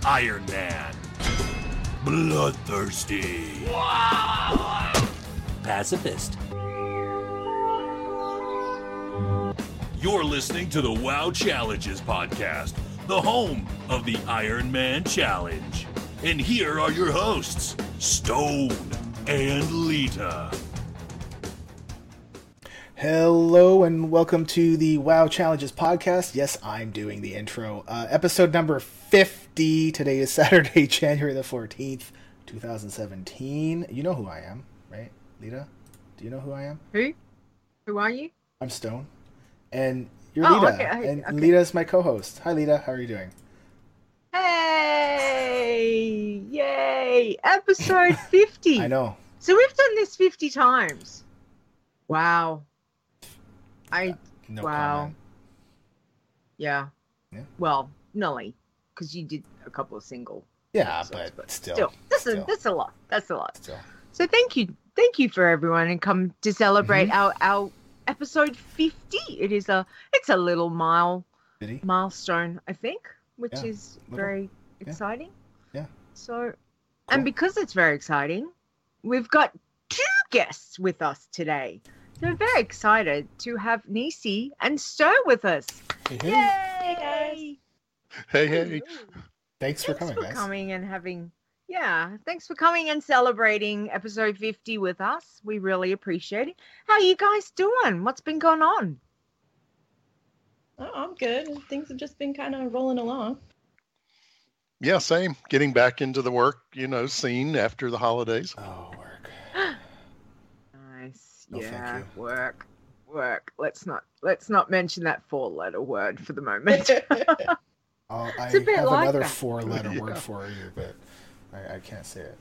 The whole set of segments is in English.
Iron Man. Bloodthirsty. Pacifist. You're listening to the WoW Challenges podcast, the home of the Iron Man Challenge. And here are your hosts, Stone and Lita. Hello and welcome to the WoW Challenges podcast. Yes, I'm doing the intro. Episode number 50. Today is Saturday, January the 14th, 2017. You know who I am, right, Lita? Do you know who I am? Who? Who are you? I'm Stone. And you're Lita. Okay. Lita is my co-host. Hi, Lita. How are you doing? Hey! Yay! Episode 50. I know. So we've done this 50 times. Wow. No wow. comment. Yeah. Well, Nolly, because you did a couple of single. Yeah, episodes, but still. That's a lot. That's a lot. Still. So thank you for everyone and come to celebrate our episode 50. It's a little milestone, I think, which is very exciting. Yeah. So, cool. And because it's very exciting, we've got two guests with us today. So we're very excited to have Nisi and Sto with us. Hey. Yay! Hey. Thanks for coming, guys. Thanks for coming and celebrating episode 50 with us. We really appreciate it. How are you guys doing? What's been going on? Oh, I'm good. Things have just been kind of rolling along. Yeah, same. Getting back into the work, scene after the holidays. Oh, work. Nice. No, yeah, thank you. Work. Let's not mention that four-letter word for the moment. I It's a bit have like another that. four-letter word for you, but I can't say it.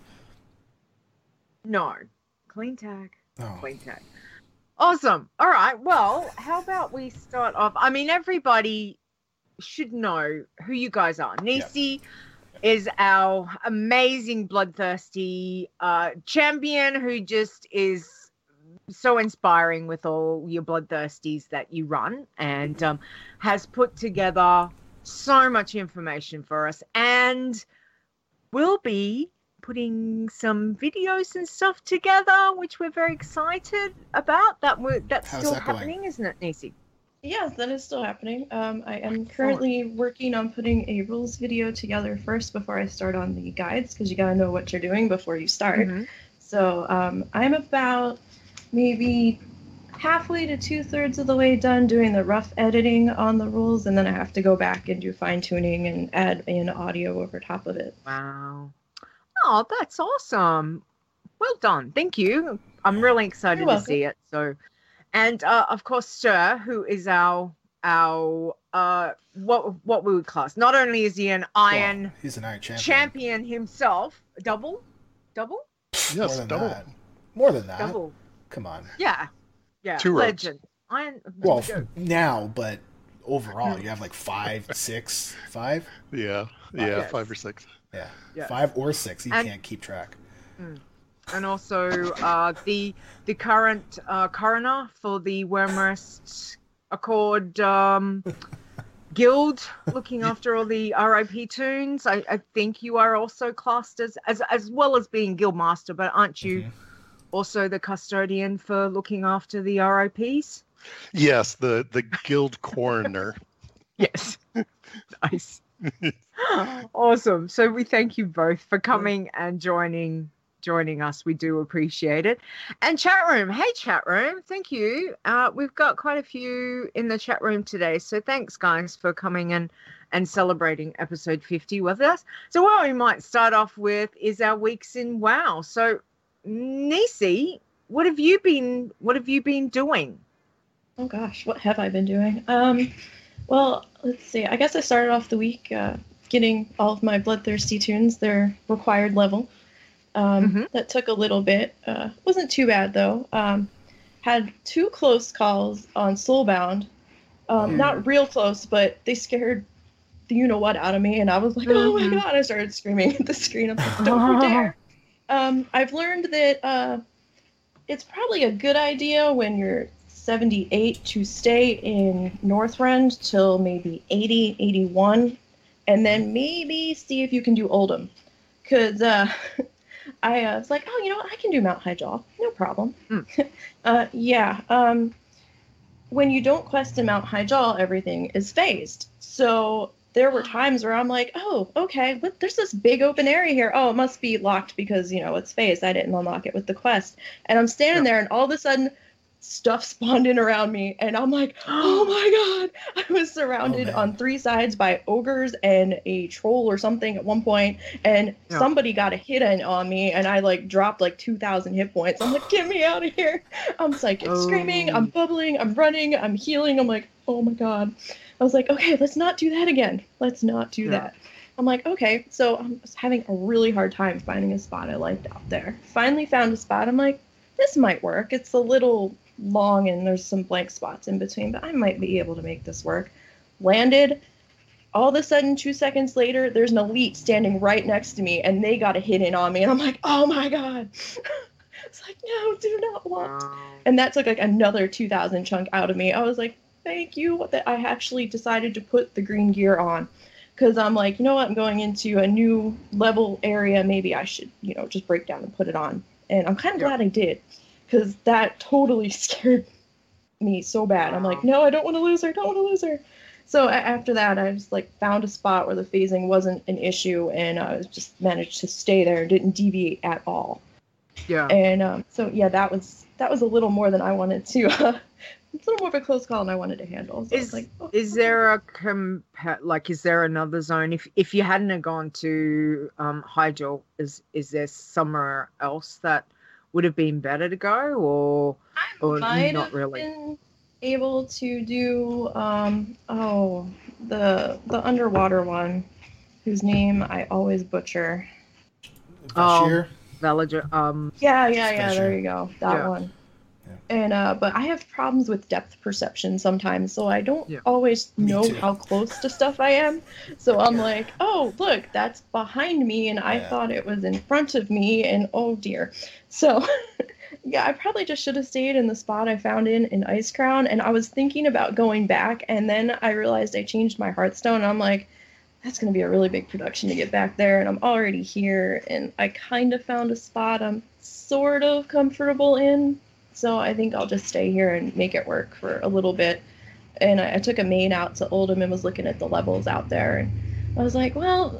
No. Clean tag. No. Clean tag. Awesome. All right. Well, how about we start off? I mean, everybody should know who you guys are. Nisi is our amazing bloodthirsty champion who just is so inspiring with all your bloodthirsties that you run and has put together so much information for us and will be putting some videos and stuff together, which we're very excited about. That's How's still that going? happening, isn't it, Nisi? Yes, that is still happening. I am currently working on putting a rules video together first before I start on the guides, because you got to know what you're doing before you start. Mm-hmm. So I'm about maybe halfway to 2/3 of the way done doing the rough editing on the rules, and then I have to go back and do fine-tuning and add in audio over top of it. Wow. Oh, that's awesome. Well done. Thank you. I'm really excited You're to welcome. see it. So, and of course, Sir, who is our what we would class. Not only is he an iron Well, he's an Iron champion himself, double, Yes, double. More than that. double. Come on. Yeah. Two ropes. Legend. Iron. Well, now, but overall, you have like 5, 6, 5? Yeah, Yes. 5 or 6. Yeah. Yes. 5 or 6. You And- can't keep track. And also the current coroner for the Wormrest Accord Guild, looking after all the RIP tunes. I think you are also classed as well as being guild master, but aren't you also the custodian for looking after the RIPs? Yes, the guild coroner. Yes. Nice. Awesome. So we thank you both for coming and joining us. We do appreciate it. And chat room. Hey, chat room. Thank you. We've got quite a few in the chat room today. So thanks, guys, for coming and celebrating episode 50 with us. So what we might start off with is our weeks in WoW. So Nisi, what have you been doing? Oh gosh, what have I been doing? Well, let's see. I guess I started off the week getting all of my bloodthirsty tunes their required level. That took a little bit. Wasn't too bad though. Had 2 close calls on Soulbound. Not real close, but they scared the you-know-what out of me, and I was like, oh my god, I started screaming at the screen. I'm like, don't you dare. I've learned that it's probably a good idea when you're 78 to stay in Northrend till maybe 80, 81, and then maybe see if you can do Oldham. Because I was like, oh, you know what? I can do Mount Highjaw. No problem. When you don't quest in Mount Highjaw, everything is phased. So there were times where I'm like, oh, okay, but there's this big open area here. Oh, it must be locked because, it's phased. I didn't unlock it with the quest. And I'm standing there, and all of a sudden, stuff spawned in around me, and I'm like, oh my god, I was surrounded on 3 sides by ogres and a troll or something at one point, and somebody got a hit in on me, and I dropped 2,000 hit points. I'm like, get me out of here. I'm psychic screaming, I'm bubbling, I'm running, I'm healing. I'm like, oh my god. I was like, okay, let's not do that again. Let's not do that. I'm like, okay. So I was having a really hard time finding a spot I liked out there. Finally found a spot. I'm like, this might work. It's a little long and there's some blank spots in between, but I might be able to make this work. Landed. All of a sudden, 2 seconds later, there's an elite standing right next to me, and they got a hit in on me, and I'm like, oh my god. It's like, no, do not want. And that took another 2,000 chunk out of me. I was like, thank you that I actually decided to put the green gear on. Because I'm like, you know what, I'm going into a new level area, maybe I should, just break down and put it on. And I'm kind of glad I did. Because that totally scared me so bad. I'm like, no, I don't want to lose her. So after that, I just found a spot where the phasing wasn't an issue, and I just managed to stay there, didn't deviate at all. Yeah. And that was a little more than I wanted to. It's a little more of a close call than I wanted to handle. So is there is there another zone? If you hadn't have gone to Hyjal, is there somewhere else that would have been better to go, or not really? Been able to do the underwater one, whose name I always butcher. Bashir? Valager. Yeah. There you go. That one. And but I have problems with depth perception sometimes, so I don't always know how close to stuff I am. So I'm like, oh, look, that's behind me, and I thought it was in front of me, and oh dear. So I probably just should have stayed in the spot I found in Ice Crown, and I was thinking about going back, and then I realized I changed my Hearthstone, and I'm like, that's going to be a really big production to get back there, and I'm already here, and I kind of found a spot I'm sort of comfortable in. So I think I'll just stay here and make it work for a little bit. And I took a main out to Oldham and was looking at the levels out there. And I was like, well,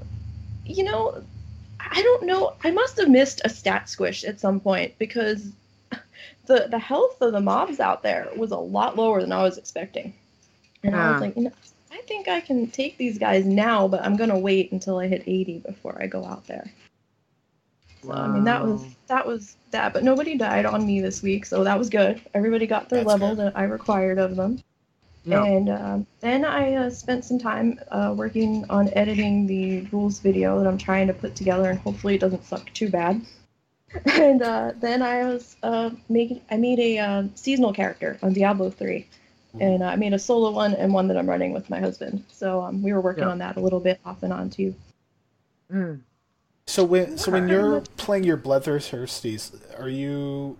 I don't know. I must have missed a stat squish at some point, because the health of the mobs out there was a lot lower than I was expecting. And I was like, I think I can take these guys now, but I'm going to wait until I hit 80 before I go out there. So, I mean, that was that, but nobody died on me this week, so that was good. Everybody got their level that I required of them. Yeah. And then I spent some time working on editing the rules video that I'm trying to put together, and hopefully it doesn't suck too bad. And then I was I made a seasonal character on Diablo 3, and I made a solo one and one that I'm running with my husband. So we were working on that a little bit off and on too. Mm. So when you're playing your Bloodthirsties, are you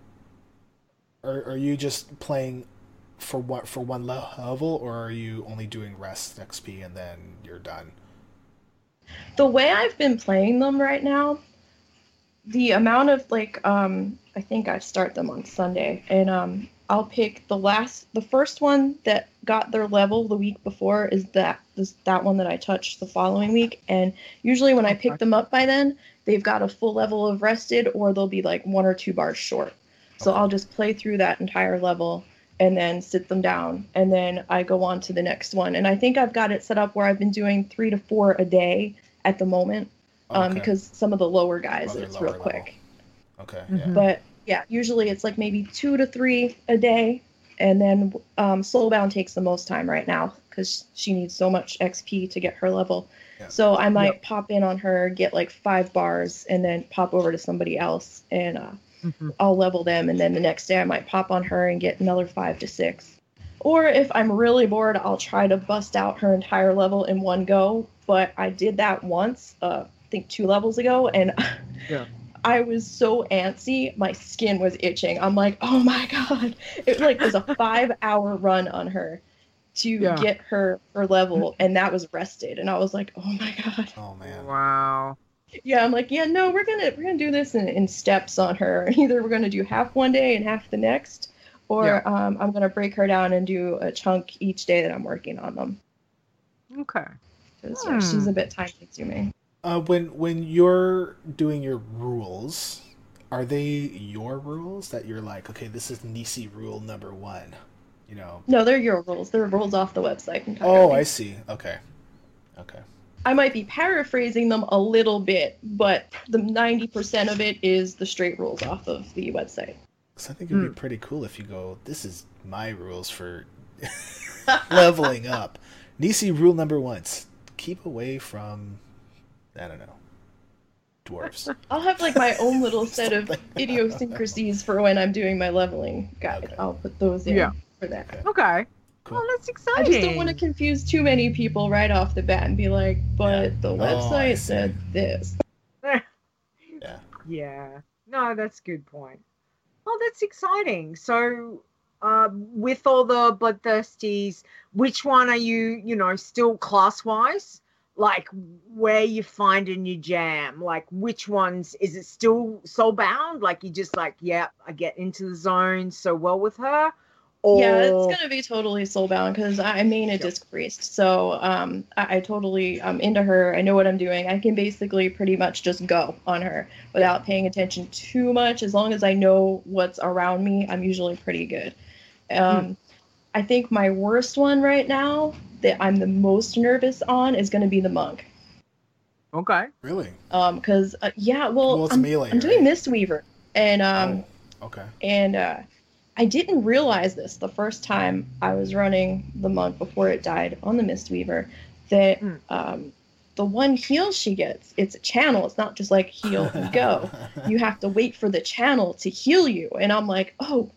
just playing for one level, or are you only doing rest XP and then you're done? The way I've been playing them right now, the amount of I think I start them on Sunday, and I'll pick the first one that got their level the week before is that one that I touched the following week. And usually when I pick them up by then, they've got a full level of rested, or they'll be 1 or 2 bars short. So I'll just play through that entire level and then sit them down, and then I go on to the next one. And I think I've got it set up where I've been doing 3 to 4 a day at the moment, because some of the lower guys, it's real quick. Okay. Yeah. But yeah, usually it's maybe 2 to 3 a day, and then Soulbound takes the most time right now because she needs so much XP to get her level. Yeah. So I might pop in on her, get 5 bars, and then pop over to somebody else, and I'll level them, and then the next day I might pop on her and get another 5 to 6. Or if I'm really bored, I'll try to bust out her entire level in one go. But I did that once, I think 2 levels ago, and I was so antsy, my skin was itching. I'm like, oh my god. It was a 5-hour run on her to get her level, and that was rested. And I was like, oh my god. Oh man. Wow. Yeah, I'm like, yeah, no, we're gonna do this in steps on her. Either we're gonna do half one day and half the next, or I'm gonna break her down and do a chunk each day that I'm working on them. Okay. Because she's a bit time consuming. When you're doing your rules, are they your rules that you're like, okay, this is Nisi rule number 1, you know? No, they're your rules. They're rules off the website entirely. Oh, I see. Okay. I might be paraphrasing them a little bit, but the 90% of it is the straight rules off of the website. So I think it'd be pretty cool if you go, this is my rules for leveling up. Nisi rule number 1, keep away from, I don't know, dwarves. I'll have like my own little set of idiosyncrasies for when I'm doing my leveling guide. Okay. I'll put those in for that. Okay. Cool. Oh, that's exciting. I just don't want to confuse too many people right off the bat and be like, but the website said this. Yeah. No, that's a good point. Oh, that's exciting. So, with all the bloodthirsties, which one are you, still class-wise? Like, where you finding your jam? Like, which ones, is it still soulbound? Like, you just like, I get into the zone so well with her? Or... Yeah, it's going to be totally soulbound because I main a disc priest. So I totally, I'm into her. I know what I'm doing. I can basically pretty much just go on her without paying attention too much. As long as I know what's around me, I'm usually pretty good. I think my worst one right now that I'm the most nervous on is going to be the monk. Okay. Really? Because, it's melee, I'm doing Mistweaver. And, okay. And, I didn't realize this the first time I was running the monk before it died on the Mistweaver, that the one heal she gets, it's a channel. It's not just like heal and go. You have to wait for the channel to heal you. And I'm like, right.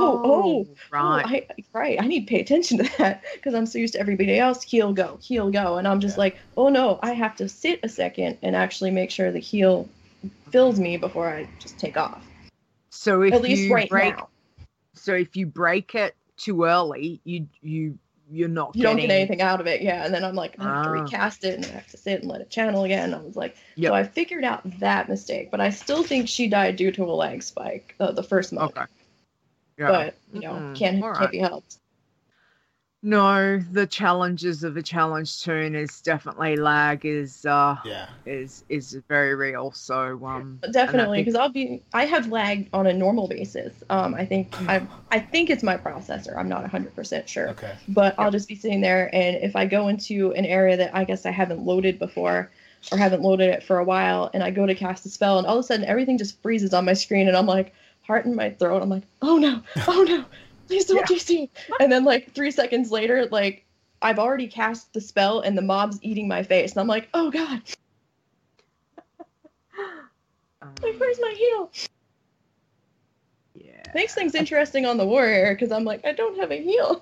I need to pay attention to that because I'm so used to everybody else heal, go. And I'm just like, oh no, I have to sit a second and actually make sure the heal fills me before I just take off. So if at least now. So if you break it too early, you're not you don't get anything out of it, and then I'm like, I have to recast it and I have to sit and let it channel again. I was like, so I figured out that mistake, but I still think she died due to a lag spike, the first month. Okay. Yeah. But can't be helped. No, the challenges of a challenge tune is definitely lag is very real. So definitely, because I have lag on a normal basis. I think it's my processor. I'm not 100% sure. Okay. But I'll just be sitting there, and if I go into an area that I guess I haven't loaded before, or haven't loaded it for a while, and I go to cast a spell, and all of a sudden everything just freezes on my screen, and I'm like, heart in my throat. I'm like, oh no. Please don't GC. And then like 3 seconds later, like I've already cast the spell and the mob's eating my face. And I'm like, oh god. Like, where's my heal? Yeah. Makes things interesting on the warrior because I'm like, I don't have a heal.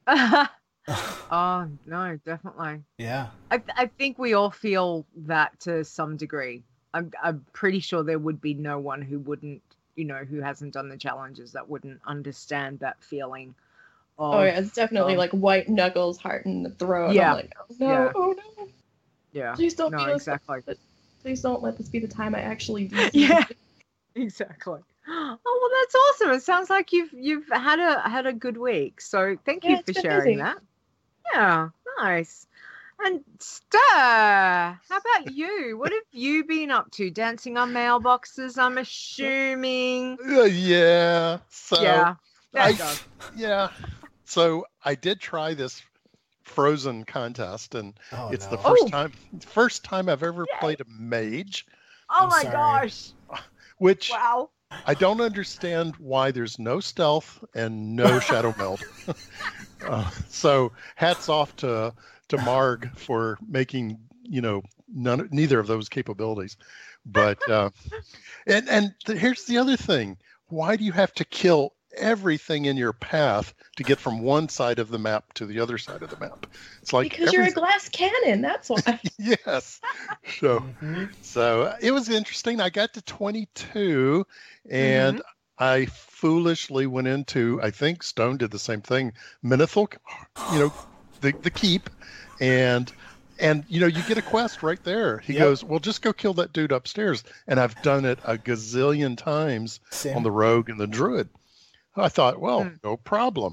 Oh no, definitely. Yeah. I think we all feel that to some degree. I'm pretty sure there would be no one who wouldn't, who hasn't done the challenges that wouldn't understand that feeling. It's definitely like white knuckles, heart in the throat. Yeah. I'm like, oh no. Yeah. Please don't exactly. Please don't let this be the time I actually do. Yeah. Exactly. Oh well, that's awesome. It sounds like you've had a good week. So thank you for sharing that. Yeah, nice. And Stir, how about you? What have you been up to? Dancing on mailboxes, I'm assuming. Yeah. So yeah. So I did try this Frozen contest, and it's the first time I've ever played a mage. Oh my gosh. Which I don't understand why there's no stealth and no shadow meld. So hats off to Marg for making, neither of those capabilities. But here's the other thing. Why do you have to kill everything in your path to get from one side of the map to the other side of the map? It's like because you're a glass cannon, that's why. Yes. So it was interesting. I got to 22 and I foolishly went into, I think Stone did the same thing, Menethil, the keep, and you get a quest right there. He goes, well, just go kill that dude upstairs, and I've done it a gazillion times on the rogue and the druid. I thought, well, no problem.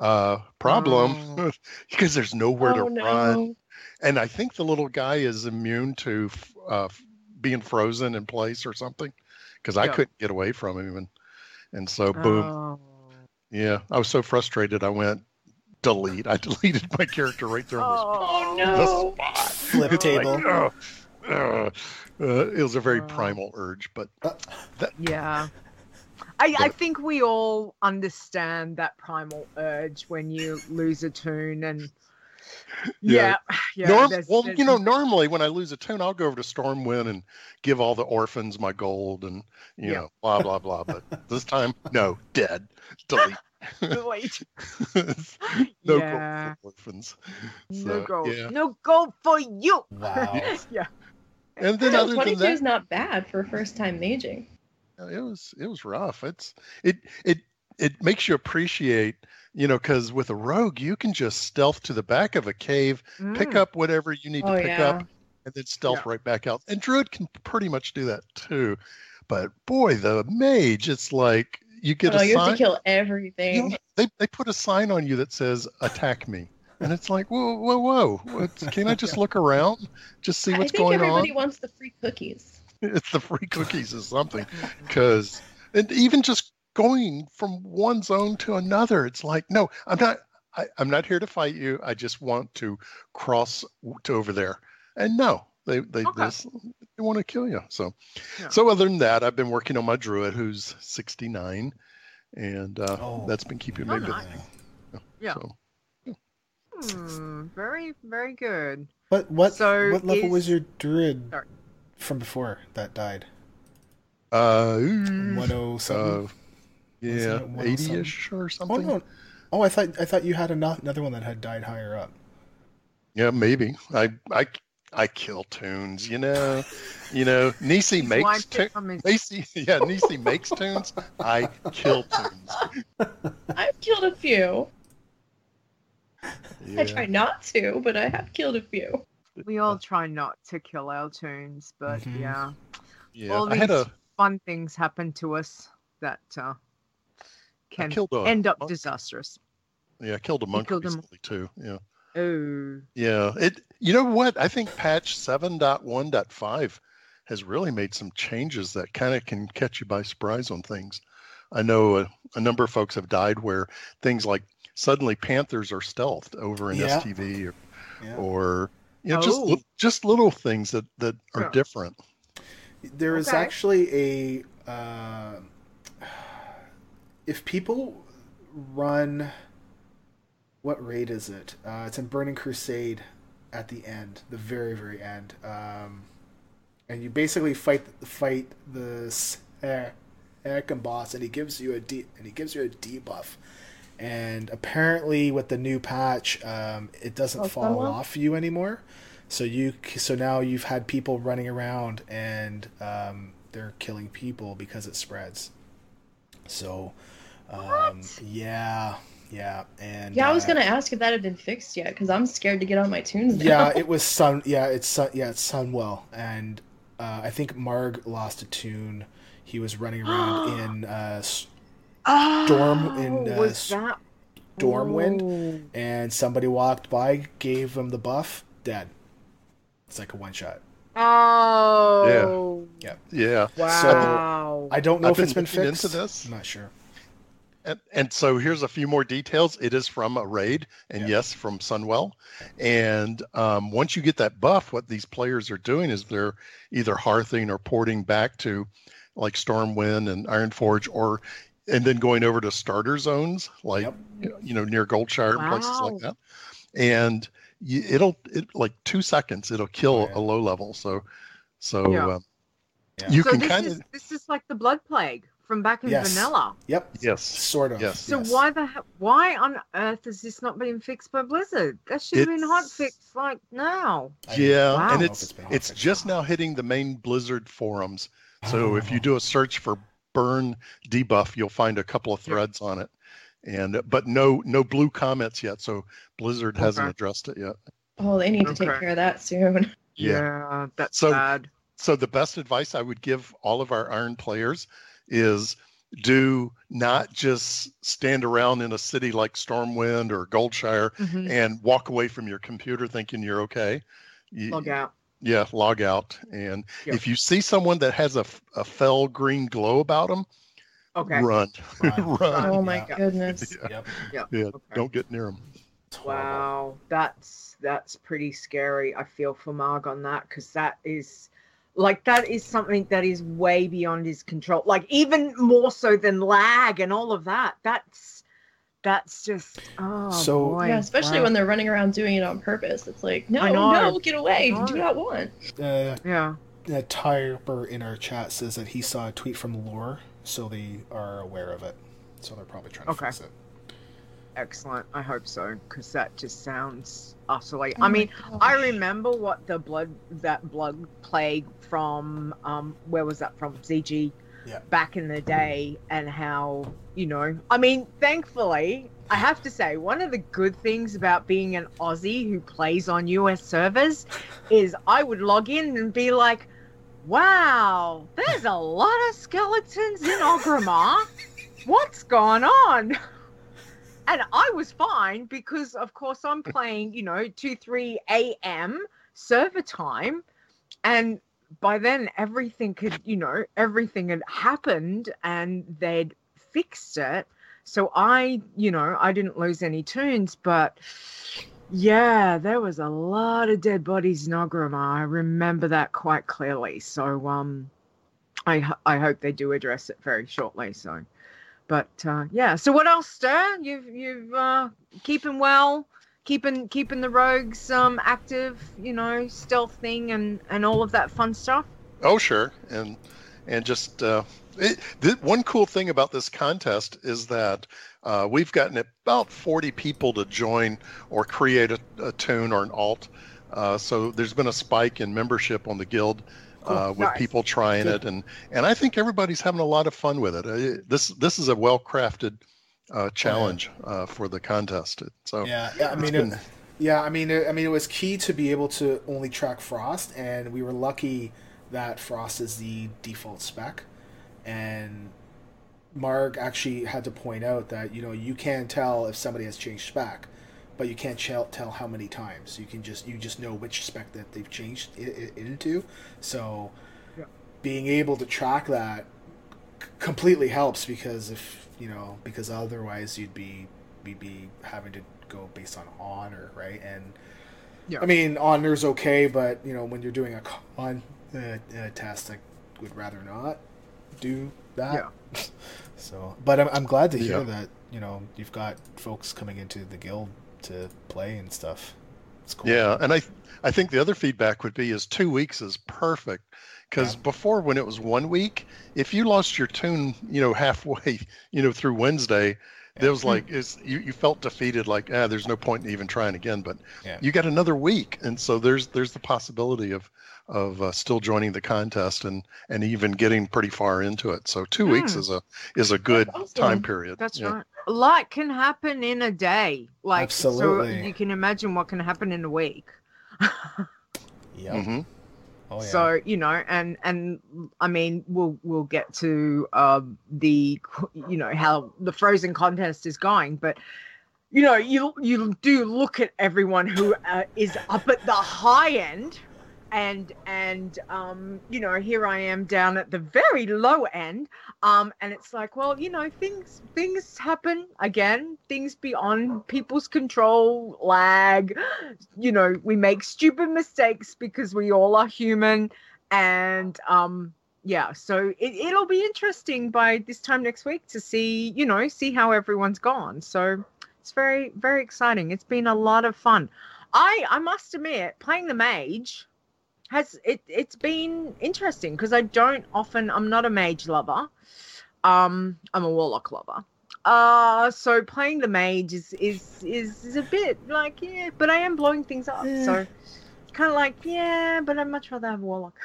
Because there's nowhere to run, and I think the little guy is immune to being frozen in place or something, because I couldn't get away from him, and so boom. Yeah, I was so frustrated. I went delete. I deleted my character right there on the spot. Flip table. It was a very primal urge, but I think we all understand that primal urge when you lose a toon, and normally when I lose a toon, I'll go over to Stormwind and give all the orphans my gold and blah blah blah. But this time, no, dead, delete. Delete. No gold for orphans. No gold. Yeah. No gold for you. Wow. Yeah. And then other 22 than that, is not bad for first time maging. It was rough. It makes you appreciate, because with a rogue you can just stealth to the back of a cave, pick up whatever you need to pick up, and then stealth right back out. And druid can pretty much do that too. But boy, the mage, it's like you get a sign. You have to kill everything. They put a sign on you that says "Attack me," and it's like, whoa! Can I just look around, just see what's going on? I think everybody wants the free cookies. It's the free cookies or something, and even just going from one zone to another, it's like, no, I'm not here to fight you. I just want to cross to over there, and no, they want to kill you. So other than that, I've been working on my druid who's 69, and that's been keeping me busy. Yeah. Very, very good. What level was your druid from before that died? 107. Yeah, 80-ish or something. Oh, I thought you had another one that had died higher up. Yeah, maybe. I kill toons, Nisi makes toons. Nisi makes toons. I kill toons. I've killed a few. Yeah. I try not to, but I have killed a few. We all try not to kill our toons, but Yeah, all these fun things happen to us that can end up disastrous. Yeah, I killed a monk recently too. Yeah. Oh. Yeah. You know what? I think patch 7.1.5 has really made some changes that kind of can catch you by surprise on things. I know a number of folks have died where things like suddenly panthers are stealthed over in STV or just little things that are different. There is actually if people run, what raid is it? It's in Burning Crusade at the end, the very, very end. And you basically fight the Second boss, and he gives you a debuff. And apparently, with the new patch, it doesn't fall off you anymore. So now you've had people running around, and they're killing people because it spreads. So, yeah. And I was gonna ask if that had been fixed yet, because I'm scared to get on my tunes now. Yeah, it was it's Sunwell, and I think Marg lost a tune. He was running around in Stormwind, and somebody walked by, gave him the buff, dead. It's like a one shot. Oh. Yeah. Wow. So I don't know if it's been fixed. Into this. I'm not sure. And so here's a few more details. It is from a raid, and yes, from Sunwell. And once you get that buff, what these players are doing is they're either hearthing or porting back to like Stormwind and Ironforge, and then going over to starter zones like near Goldshire and places like that. And it'll like 2 seconds it'll kill a low level. So you can kind of. This is like the Blood Plague from back in vanilla. Yep. Yes. Sort of. Yes. So why on earth has this not been fixed by Blizzard? That should have been hotfixed like now. Yeah, wow. And it's just now hitting the main Blizzard forums. So if you do a search for burn debuff, you'll find a couple of threads on it. but no blue comments yet. So Blizzard hasn't addressed it yet. Oh, they need to take care of that soon. Yeah, that's so bad. So the best advice I would give all of our Iron players is do not just stand around in a city like Stormwind or Goldshire and walk away from your computer thinking you're okay. Log out. Yeah, log out. And if you see someone that has a fell green glow about them, run. Run. Oh my goodness. Yeah, don't get near them. Wow, that's pretty scary. I feel for Marg on that, because that is something that is way beyond his control. Like, even more so than lag and all of that. That's just boy. Yeah, especially when they're running around doing it on purpose. It's like, no, get away. You do not want. Typer in our chat says that he saw a tweet from Lore, so they are aware of it. So they're probably trying to fix it. Excellent. I hope so, because that just sounds utterly. I mean, I remember what that blood plague from where was that from? ZG. Yeah. Back in the day, and how, I mean, thankfully, I have to say, one of the good things about being an Aussie who plays on US servers is I would log in and be like, wow, there's a lot of skeletons in Orgrimmar. What's going on? And I was fine because, of course, I'm playing, 2-3 a.m. server time. And by then, everything had happened and they'd fixed it. So I didn't lose any tunes. But, yeah, there was a lot of dead bodies in Orgrimmar. I remember that quite clearly. So I hope they do address it very shortly. So. But so what else, Stir? You've keeping well, keeping the rogues active, stealthing and all of that fun stuff. Oh sure, and just one cool thing about this contest is that we've gotten about 40 people to join or create a tune or an alt. So there's been a spike in membership on the guild. With people trying it, and I think everybody's having a lot of fun with it. This is a well-crafted challenge for the contest. So it was key to be able to only track Frost, and we were lucky that Frost is the default spec. And Marg actually had to point out that you can tell if somebody has changed spec, but you can't tell how many times. You just know which spec that they've changed it into. So being able to track that completely helps, because because otherwise we'd be having to go based on honor, right? And I mean, honor's okay, but when you're doing a con test, I would rather not do that. Yeah. So, but I'm glad to hear that you've got folks coming into the guild to play and stuff. It's cool. Yeah, and I think the other feedback would be is 2 weeks is perfect, because before, when it was 1 week, if you lost your tune halfway through Wednesday, there was like you felt defeated, like there's no point in even trying again. But you got another week, and so there's the possibility of still joining the contest and even getting pretty far into it. So 2 weeks is a good time period. That's right. A lot can happen in a day. Like, absolutely. So you can imagine what can happen in a week. Yeah. Mm-hmm. Oh, yeah. So and I mean, we'll get to the how the Frozen contest is going, but you do look at everyone who is up at the high end. And here I am down at the very low end, and it's like, well, things happen again, things beyond people's control, lag, we make stupid mistakes because we all are human, and so it'll be interesting by this time next week to see how everyone's gone. So it's very, very exciting. It's been a lot of fun. I must admit, playing the mage it's been interesting, because I'm not a mage lover. I'm a warlock lover. So playing the mage is a bit like, but I am blowing things up. So kind of like, but I'd much rather have a warlock.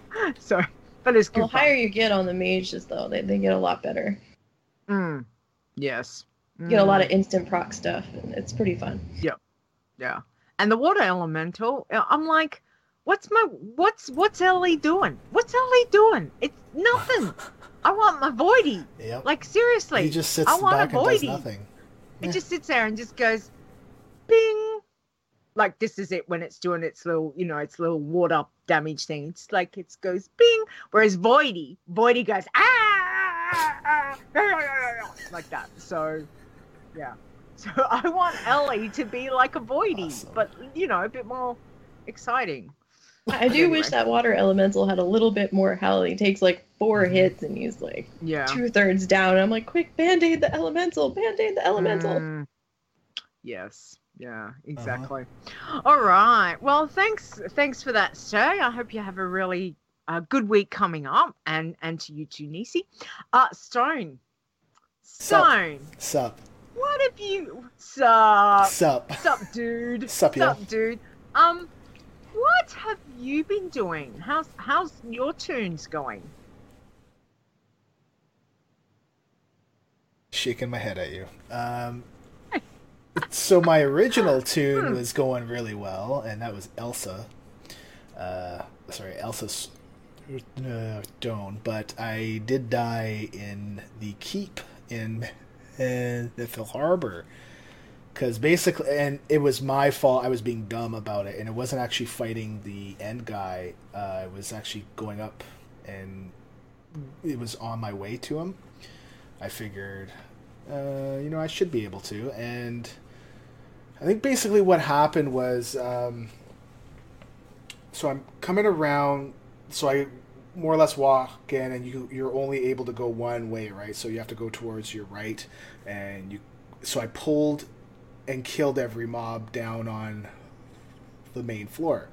So, but it's good. The higher you get on the mages, though, they get a lot better. Yes. You get a lot of instant proc stuff, and it's pretty fun. Yeah. And the water elemental, I'm like, what's Ellie doing? What's Ellie doing? It's nothing. I want my Voidy. Yep. Like, seriously. He just sits I want back a and does Voidy. nothing. It just sits there and just goes, bing. Like, this is it when it's doing its little, its little water damage thing. It's like, it goes bing. Whereas Voidy goes, like that. So, yeah. So I want Ellie to be like a Voidy, Awesome. but, a bit more exciting. I do wish that water elemental had a little bit more health. He takes like 4 hits and he's like 2/3 down. And I'm like, quick, band-aid the elemental, band-aid the elemental. Yes. Yeah, exactly. All right. Well, thanks for that, Shay. I hope you have a really good week coming up, and to you too, Nisi. Stone. Sup. What have you? Sup, dude. Sup, dude. What have you been doing? How's your tunes going? Shaking my head at you. So my original tune was going really well, and that was Elsa. Elsa's Stone, but I did die in the keep in Nithil Harbor. Because basically, and it was my fault, I was being dumb about it, and it wasn't actually fighting the end guy. I was actually going up, and it was on my way to him. I figured, I should be able to, and I think basically what happened was, so I'm coming around, so I more or less walk in, and you're only able to go one way, right? So you have to go towards your right, and so I pulled and killed every mob down on the main floor.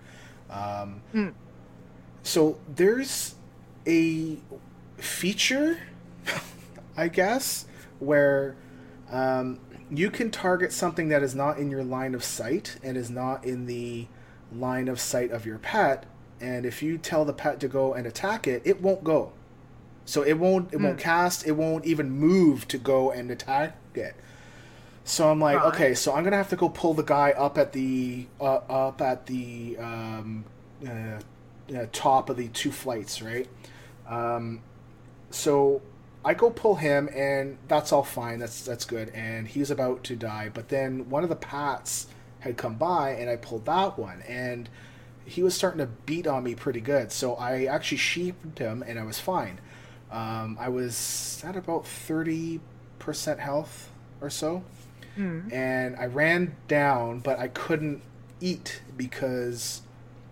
So there's a feature, I guess, where you can target something that is not in your line of sight and is not in the line of sight of your pet, and if you tell the pet to go and attack it, it won't go. So it won't cast, it won't even move to go and attack it. So I'm like, okay, so I'm gonna have to go pull the guy up at the top of the 2 flights, right? So I go pull him, and that's all fine. That's good. And he's about to die, but then one of the pats had come by, and I pulled that one, and he was starting to beat on me pretty good. So I actually sheeped him, and I was fine. I was at about 30% health or so. And I ran down, but I couldn't eat because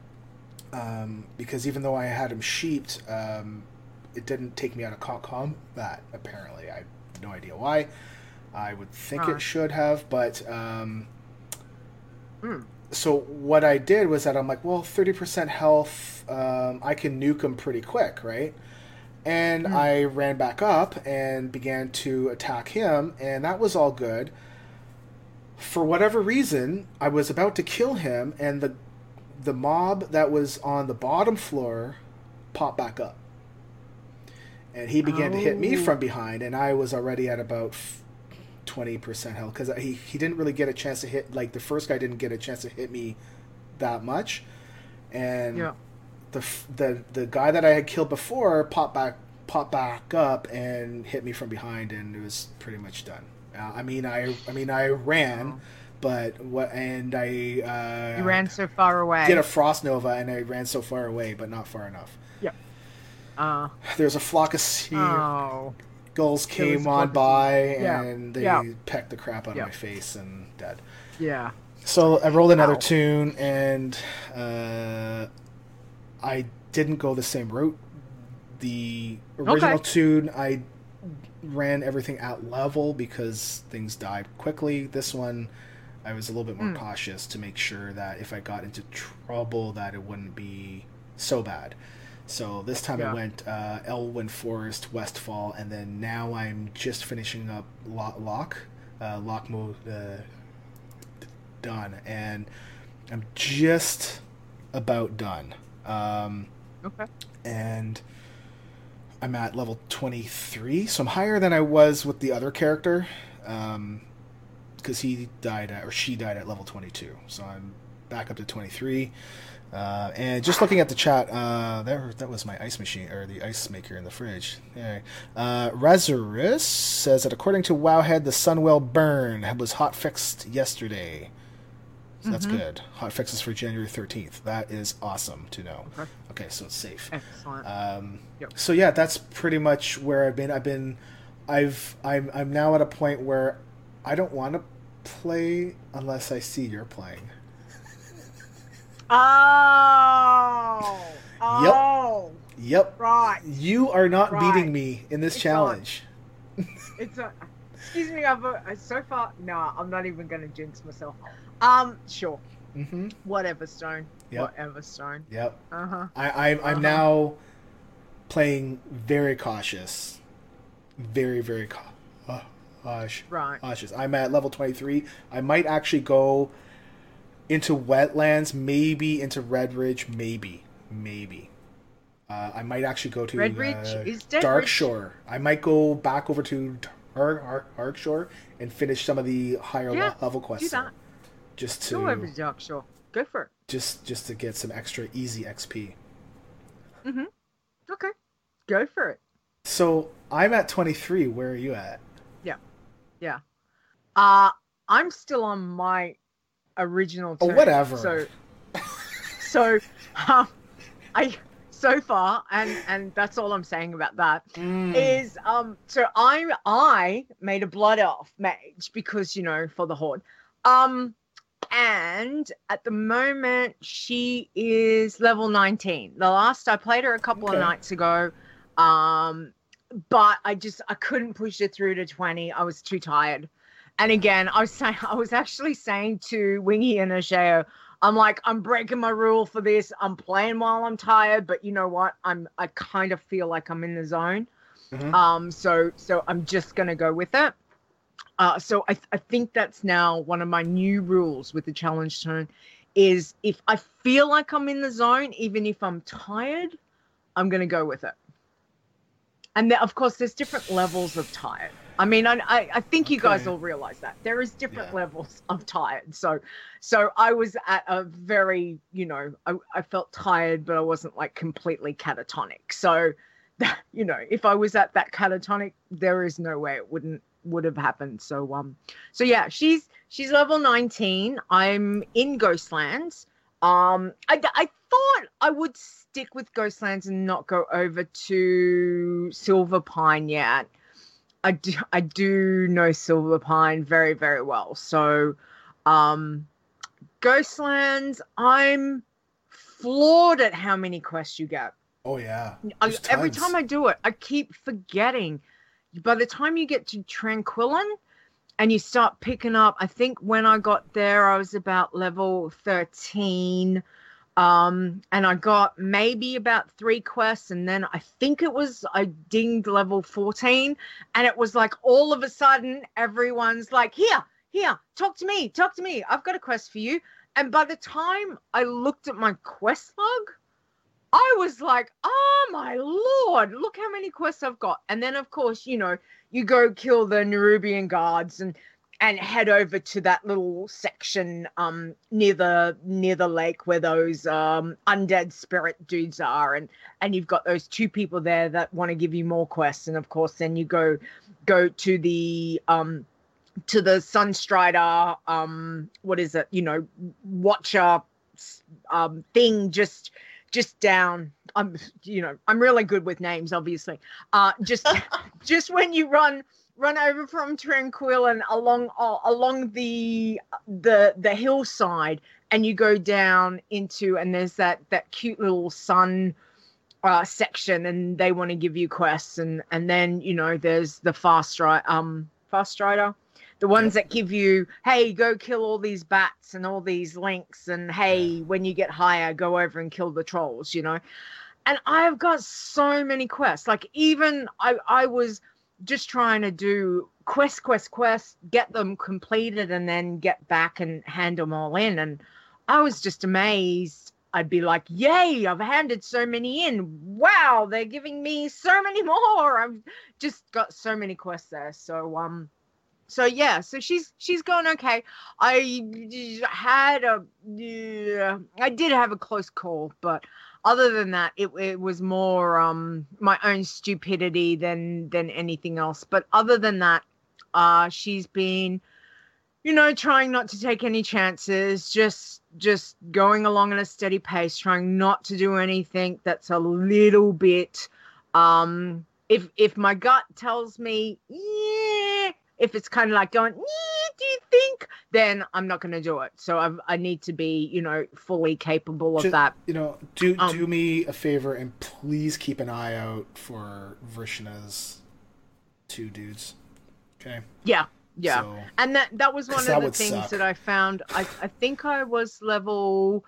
even though I had him sheeped, it didn't take me out of combat, apparently. I have no idea why. I would think it should have, but so what I did was that I'm like, well, 30% health, I can nuke him pretty quick, right? And I ran back up and began to attack him, and that was all good. For whatever reason, I was about to kill him, and the mob that was on the bottom floor popped back up. And he began to hit me from behind, and I was already at about 20% health, because he didn't really get a chance to hit, like the first guy didn't get a chance to hit me that much. And the guy that I had killed before popped back up and hit me from behind, and it was pretty much done. I ran, but you ran so far away. Did a frost nova, and I ran so far away, but not far enough. Yep. There's a flock of seagulls came on by, and they pecked the crap out of my face and dead. Yeah. So I rolled another tune, and I didn't go the same route. The original tune, I ran everything at level because things died quickly. This one, I was a little bit more cautious to make sure that if I got into trouble, that it wouldn't be so bad. So this time I went Elwyn Forest, Westfall, and then now I'm just finishing up Lock mode done, and I'm just about done. And I'm at level 23, so I'm higher than I was with the other character, because he died at, or she died at level 22. So I'm back up to 23. And just looking at the chat, that was my ice machine, or the ice maker in the fridge. Yeah. Razorus says that according to Wowhead, the Sunwell Burn was hotfixed yesterday. So that's good. Hotfixes for January 13th. That is awesome to know. Okay, so it's safe. Excellent. So yeah, that's pretty much where I've been. I'm now at a point where I don't want to play unless I see you're playing. Oh. Yep. Right. You are not beating me in this challenge. Excuse me. So far. No, I'm not even going to jinx myself. Sure. Mm-hmm. Whatever, Stone. Yep. Whatever, Stone. Yep. I'm now playing very cautious. Very, very cautious. I'm at level 23. I might actually go into Wetlands, maybe into Redridge, maybe. I might actually go to Redridge is Darkshore. I might go back over to Darkshore and finish some of the higher level quests. Do that. Just to go over to Darkshore. Go for it. Just to get some extra easy XP. Mm-hmm. Okay. Go for it. So I'm at 23. Where are you at? Yeah. I'm still on my original turn. Oh, whatever. So so far, and that's all I'm saying about that, is so I made a blood elf mage because, for the horde. And at the moment she is level 19. The last I played her a couple of nights ago. But I couldn't push it through to 20. I was too tired. And again, I was actually saying to Wingy and Asheo, I'm like, I'm breaking my rule for this. I'm playing while I'm tired, but you know what? I kind of feel like I'm in the zone. Mm-hmm. So I'm just gonna go with it. So I think that's now one of my new rules with the challenge turn is if I feel like I'm in the zone, even if I'm tired, I'm gonna go with it. And of course, there's different levels of tired. I mean, I think you guys all realize that there is different levels of tired. So I was at a very, I felt tired, but I wasn't like completely catatonic. So, if I was at that catatonic, there is no way it would have happened. So yeah, she's level 19. I'm in Ghostlands. I thought I would stick with Ghostlands and not go over to Silverpine yet. I do know Silverpine very, very well. So, Ghostlands, I'm floored at how many quests you get. Oh, yeah. Every time I do it, I keep forgetting. By the time you get to Tranquillin and you start picking up, I think when I got there, I was about level 13. And I got maybe about 3 quests, and then I think I dinged level 14, and it was like all of a sudden everyone's like, here, talk to me, I've got a quest for you. And by the time I looked at my quest log, I was like, oh my lord, look how many quests I've got. And then of course, you go kill the Nerubian guards and head over to that little section near the lake where those undead spirit dudes are, and you've got those 2 people there that want to give you more quests, and of course then you go to the Sunstrider what is it, watcher thing just down. I'm really good with names, obviously. Just when you run over from Tranquillin along the hillside, and you go down into, and there's that cute little sun section, and they want to give you quests, and then there's the fast rider, the ones that give you, hey, go kill all these bats and all these lynx, and hey, when you get higher, go over and kill the trolls, And I've got so many quests. Like, even I was just trying to do quest, get them completed, and then get back and hand them all in. And I was just amazed I'd be like, yay, I've handed so many in. Wow, they're giving me so many more. I've just got so many quests there. So so she's going okay. I did have a close call, but other than that, it was more my own stupidity than anything else. But other than that, she's been, trying not to take any chances, just going along at a steady pace, trying not to do anything that's a little bit, if my gut tells me, yeah, if it's kind of like going, yeah, do you think, then I'm not going to do it. So I need to be, fully capable of that. Do me a favor and please keep an eye out for Vrishna's 2 dudes. Okay? Yeah. Yeah, so, and that was one of the things that I found. I think I was level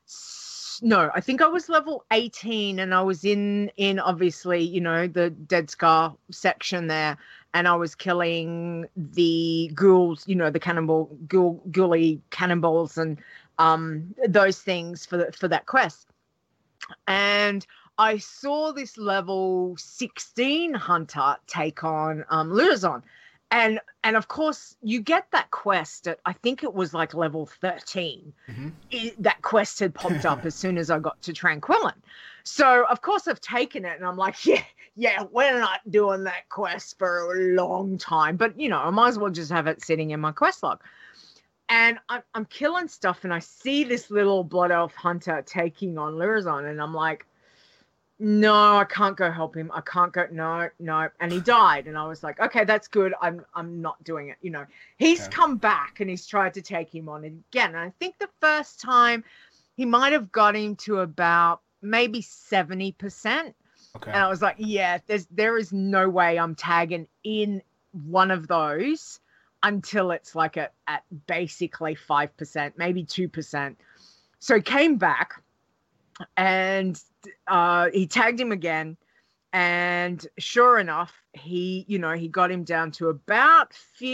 18, and I was in obviously, the Dead Scar section there, and I was killing the ghouls, the ghouly cannibals and those things for that quest. And I saw this level 16 hunter take on Lyrazon. And of course, you get that quest at, I think it was like level 13. Mm-hmm. That quest had popped up as soon as I got to Tranquillin. So, of course, I've taken it and I'm like, yeah, we're not doing that quest for a long time. But, I might as well just have it sitting in my quest log. And I'm killing stuff and I see this little Blood Elf hunter taking on Lyrazon. And I'm like, no, I can't go help him. I can't go. No. And he died. And I was like, okay, that's good. I'm not doing it. He's come back and he's tried to take him on again. And I think the first time he might have got him to about maybe 70%. Okay. And I was like, yeah, there is no way I'm tagging in one of those until it's like at basically 5%, maybe 2%. So he came back and he tagged him again, and sure enough, he got him down to about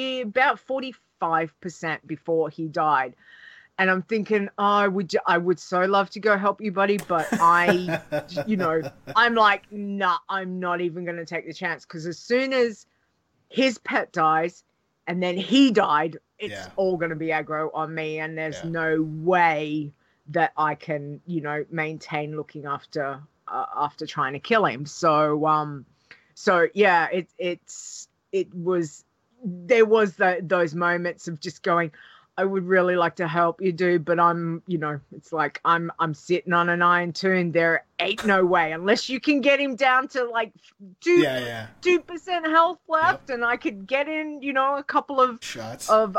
45% before he died. And I'm thinking, I would so love to go help you, buddy, but I'm like, nah, I'm not even going to take the chance, because as soon as his pet dies and then he died, it's all going to be aggro on me, and there's no way that I can, maintain looking after trying to kill him. So yeah, there was those moments of just going, I would really like to help you, dude, but I'm, it's like I'm sitting on an iron tune. There ain't no way, unless you can get him down to like 2% health left, and I could get in, a couple of shots of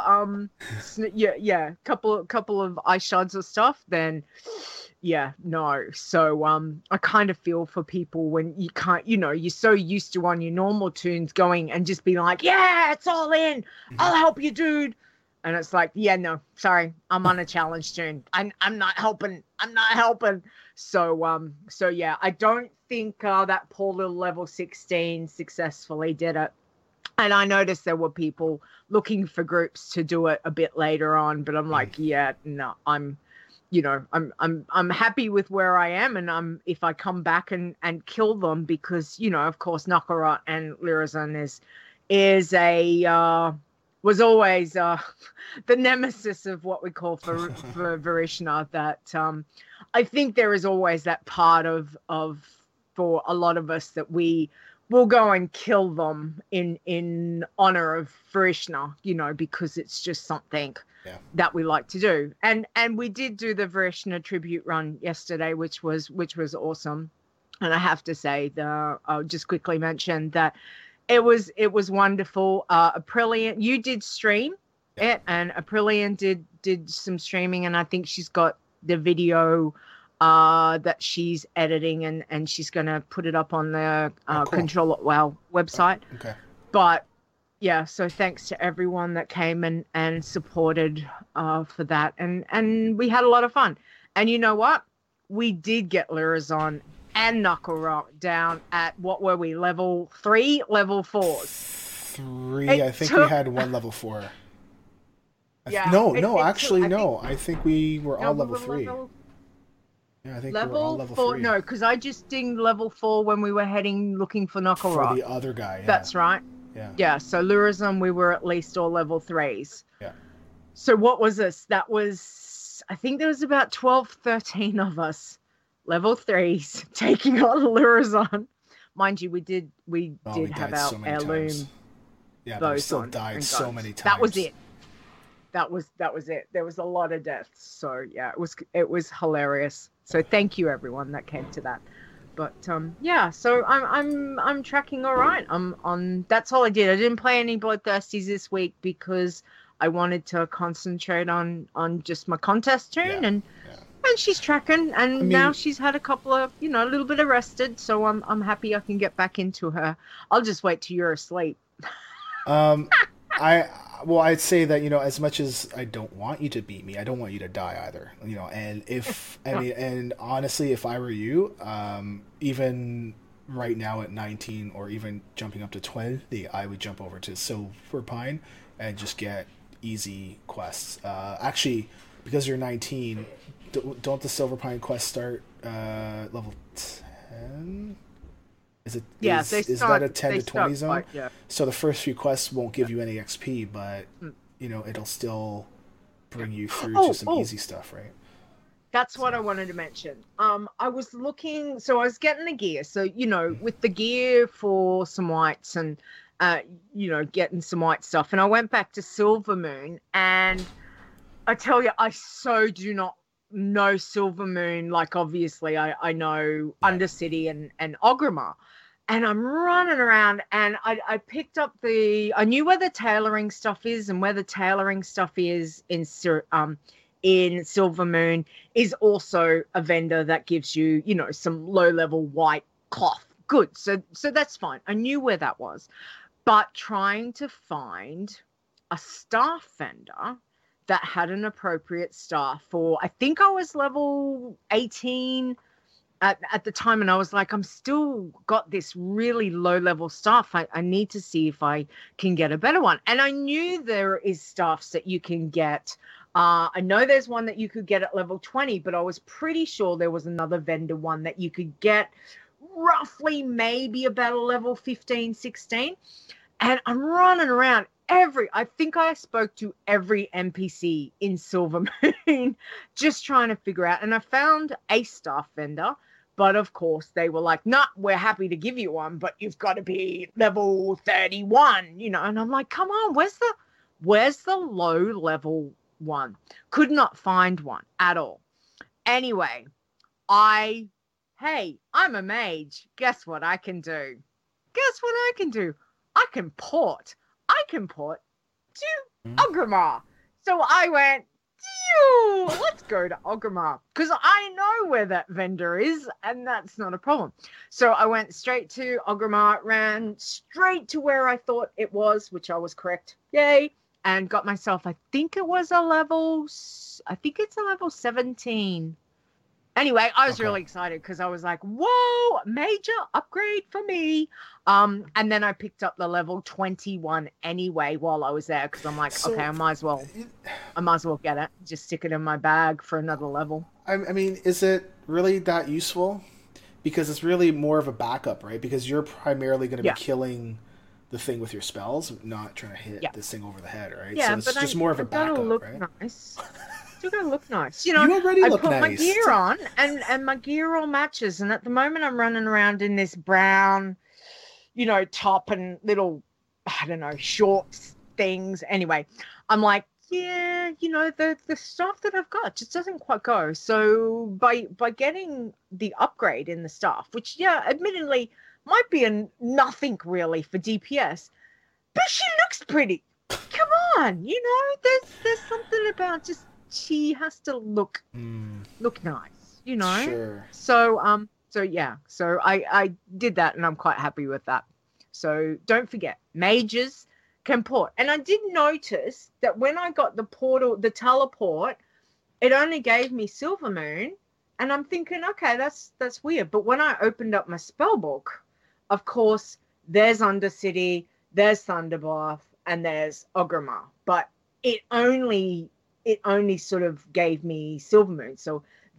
couple of ice shards or stuff. Then no. So I kind of feel for people when you can't, you're so used to on your normal tunes going and just being like, yeah, it's all in. I'll help you, dude. And it's like, yeah, no, sorry, I'm on a challenge tune. I'm not helping. So yeah, I don't think that poor little level 16 successfully did it. And I noticed there were people looking for groups to do it a bit later on, but I'm like, yeah, no, I'm happy with where I am, and if I come back and kill them, because of course Nakarot and Lyrazon was always the nemesis of what we call for Vrishna. That I think there is always that part of for a lot of us that we will go and kill them in honor of Vrishna, because it's just something that we like to do. And we did do the Vrishna tribute run yesterday, which was awesome. And I have to say, I'll just quickly mention that it was wonderful. Aprillian, you did stream it, and Aprillian did some streaming, and I think she's got the video that she's editing, and she's going to put it up on the Control It Well website. Okay. But yeah, so thanks to everyone that came and supported for that, and we had a lot of fun. And you know what? We did get Lyrazon and Nakarot down at, what were we, level 3, level 4? 3. I think we had one level 4. No. I think we were all level 3. Yeah, I think we're all level 4. 3. No, because I just dinged level 4 when we were looking for Knuckle For Rock. the other guy, yeah. That's right. Yeah. Yeah, so Lurazon, we were at least all level 3s. Yeah. So what was this? That was, I think there was about 12, 13 of us, level 3s, taking on Lurazon. Mind you, we did have our heirloom. Times. Yeah, but we still died so many times. That was it. That was it. There was a lot of deaths. So yeah, it was hilarious. So thank you everyone that came to that. But yeah, so I'm tracking all right. I'm on. That's all I did. I didn't play any Bloodthirsties this week because I wanted to concentrate on just my contest tune and she's tracking, and now she's had a couple of, a little bit of rested, so I'm happy I can get back into her. I'll just wait till you're asleep. I'd say that, as much as I don't want you to beat me, I don't want you to die either. And and honestly, if I were you, even right now at 19 or even jumping up to 20, I would jump over to Silverpine and just get easy quests. Actually, because you're 19, don't the Silverpine quests start level 10? Is it? Yeah, is that a 10 to 20 zone? Yeah. So the first few quests won't give you any XP, but it'll still bring you through to some easy stuff, right? That's what I wanted to mention. I was looking, so I was getting the gear. So with the gear for some whites and getting some white stuff, and I went back to Silvermoon, and I tell you, I so do not know Silvermoon. Like, obviously I know Undercity and Orgrimmar, and I'm running around, and I picked up I knew where the tailoring stuff is, and where the tailoring stuff is in Silvermoon is also a vendor that gives you, some low level white cloth. Good. So that's fine. I knew where that was, but trying to find a staff vendor that had an appropriate staff for, I think I was level 18 at the time, and I was like, I'm still got this really low level staff. I need to see if I can get a better one. And I knew there is staffs that you can get. I know there's one that you could get at level 20, but I was pretty sure there was another vendor one that you could get roughly maybe about a level 15, 16. And I'm running around I think I spoke to every NPC in Silvermoon just trying to figure out. And I found a staff vendor, but of course they were like, nah, we're happy to give you one, but you've got to be level 31, and I'm like, come on, where's the low level one? Could not find one at all. Anyway, I'm a mage. Guess what I can do? I can port to Orgrimmar. So I went, let's go to Orgrimmar, because I know where that vendor is, and that's not a problem. So I went straight to Orgrimmar, ran straight to where I thought it was, which I was correct. Yay. And got myself, I think it's a level 17. Anyway, I was really excited because I was like, whoa, major upgrade for me. And then I picked up the level 21 anyway while I was there, because I'm like, okay, I might as well get it. Just stick it in my bag for another level. I mean, is it really that useful? Because it's really more of a backup, right? Because you're primarily going to be killing the thing with your spells, not trying to hit this thing over the head, right? Yeah, so it's just more of a backup, look right? Nice. Still gotta look nice. You already look nice. I put my gear on, and my gear all matches. And at the moment, I'm running around in this brown, top and little, I don't know, shorts things. Anyway, I'm like, the stuff that I've got just doesn't quite go. So by getting the upgrade in the staff, which admittedly might be nothing really for DPS, but she looks pretty. Come on, there's something about just. She has to look nice, Sure. So so I did that, and I'm quite happy with that. So don't forget, mages can port. And I did notice that when I got the teleport, it only gave me Silvermoon, and I'm thinking, okay, that's weird. But when I opened up my spell book, of course, there's Undercity, there's Thunderbath, and there's Orgrimmar, but it only sort of gave me Silvermoon. So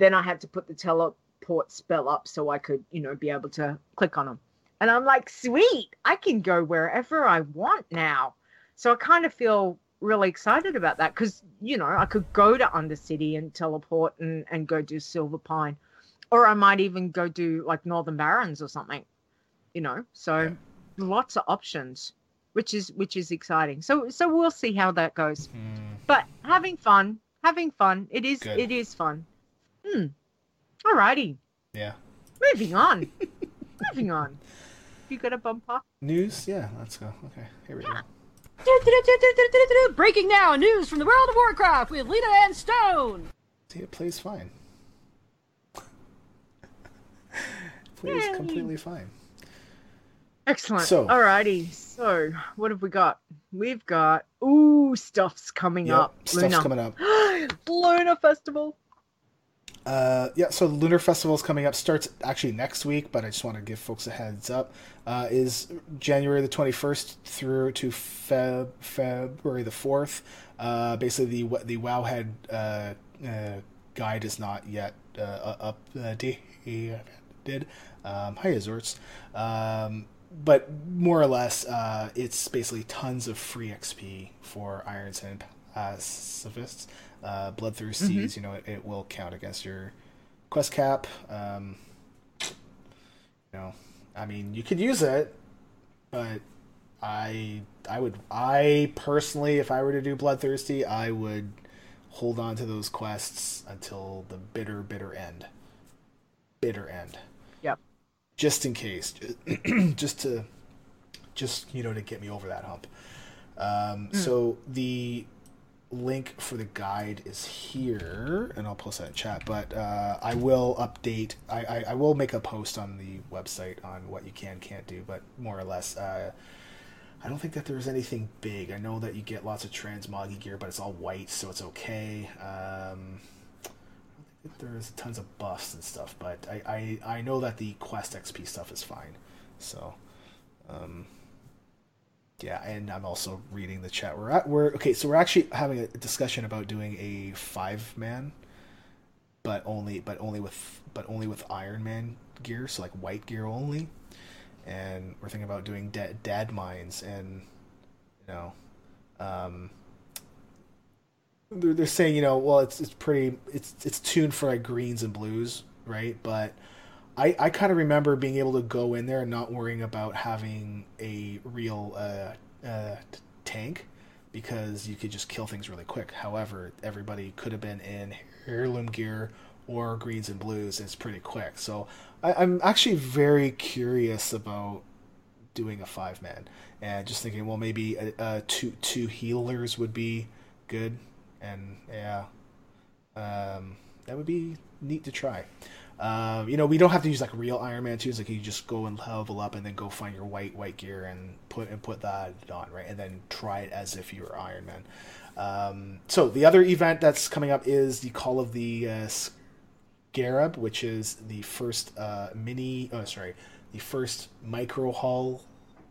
then I had to put the teleport spell up so I could, be able to click on them. And I'm like, sweet, I can go wherever I want now. So I kind of feel really excited about that because, I could go to Undercity and teleport and go do Silver Pine. Or I might even go do like Northern Barrens or something, So lots of options, which is exciting. So we'll see how that goes. But having fun. It is fun. Alrighty. Yeah. Moving on. You got a bumper? News? Yeah, let's go. Okay, here we go. Breaking now, news from the world of Warcraft with Lena and Stone. See, it plays fine. Plays completely fine. Excellent. So, alrighty. So, what have we got? We've got stuff's coming up. Stuff's coming up. Lunar Festival. So the Lunar Festival is coming up. Starts actually next week, but I just want to give folks a heads up. Is January the 21st through to February the 4th. Basically, the Wowhead guide is not yet updated. Hi, Azorts. But more or less, it's basically tons of free XP for Irons and pacifists. Bloodthirsties, it will count against your quest cap. You could use it, but I personally, if I were to do Bloodthirsty, I would hold on to those quests until the bitter end. Yep. Just in case, just to get me over that hump. So the link for the guide is here, and I'll post that in chat. But I will update. I will make a post on the website on what you can't do. But more or less, I don't think that there's anything big. I know that you get lots of transmoggy gear, but it's all white, so it's okay. I don't think there's tons of buffs and stuff, but I know that the quest XP stuff is fine. So. Yeah, and I'm also reading the chat. We're actually having a discussion about doing a 5-man, but only with Iron Man gear, so like white gear only. And we're thinking about doing dad mines, and they're saying it's tuned for like greens and blues, right? But I kind of remember being able to go in there and not worrying about having a real tank, because you could just kill things really quick. However, everybody could have been in heirloom gear or greens and blues, and it's pretty quick. So I'm actually very curious about doing a 5-man, and just thinking, well, maybe two healers would be good, and that would be neat to try. We don't have to use like real Iron Man 2s. Like you just go and level up and then go find your white gear and put that on, right? And then try it as if you were Iron Man. So the other event that's coming up is the Call of the Scarab, which is the first the first micro haul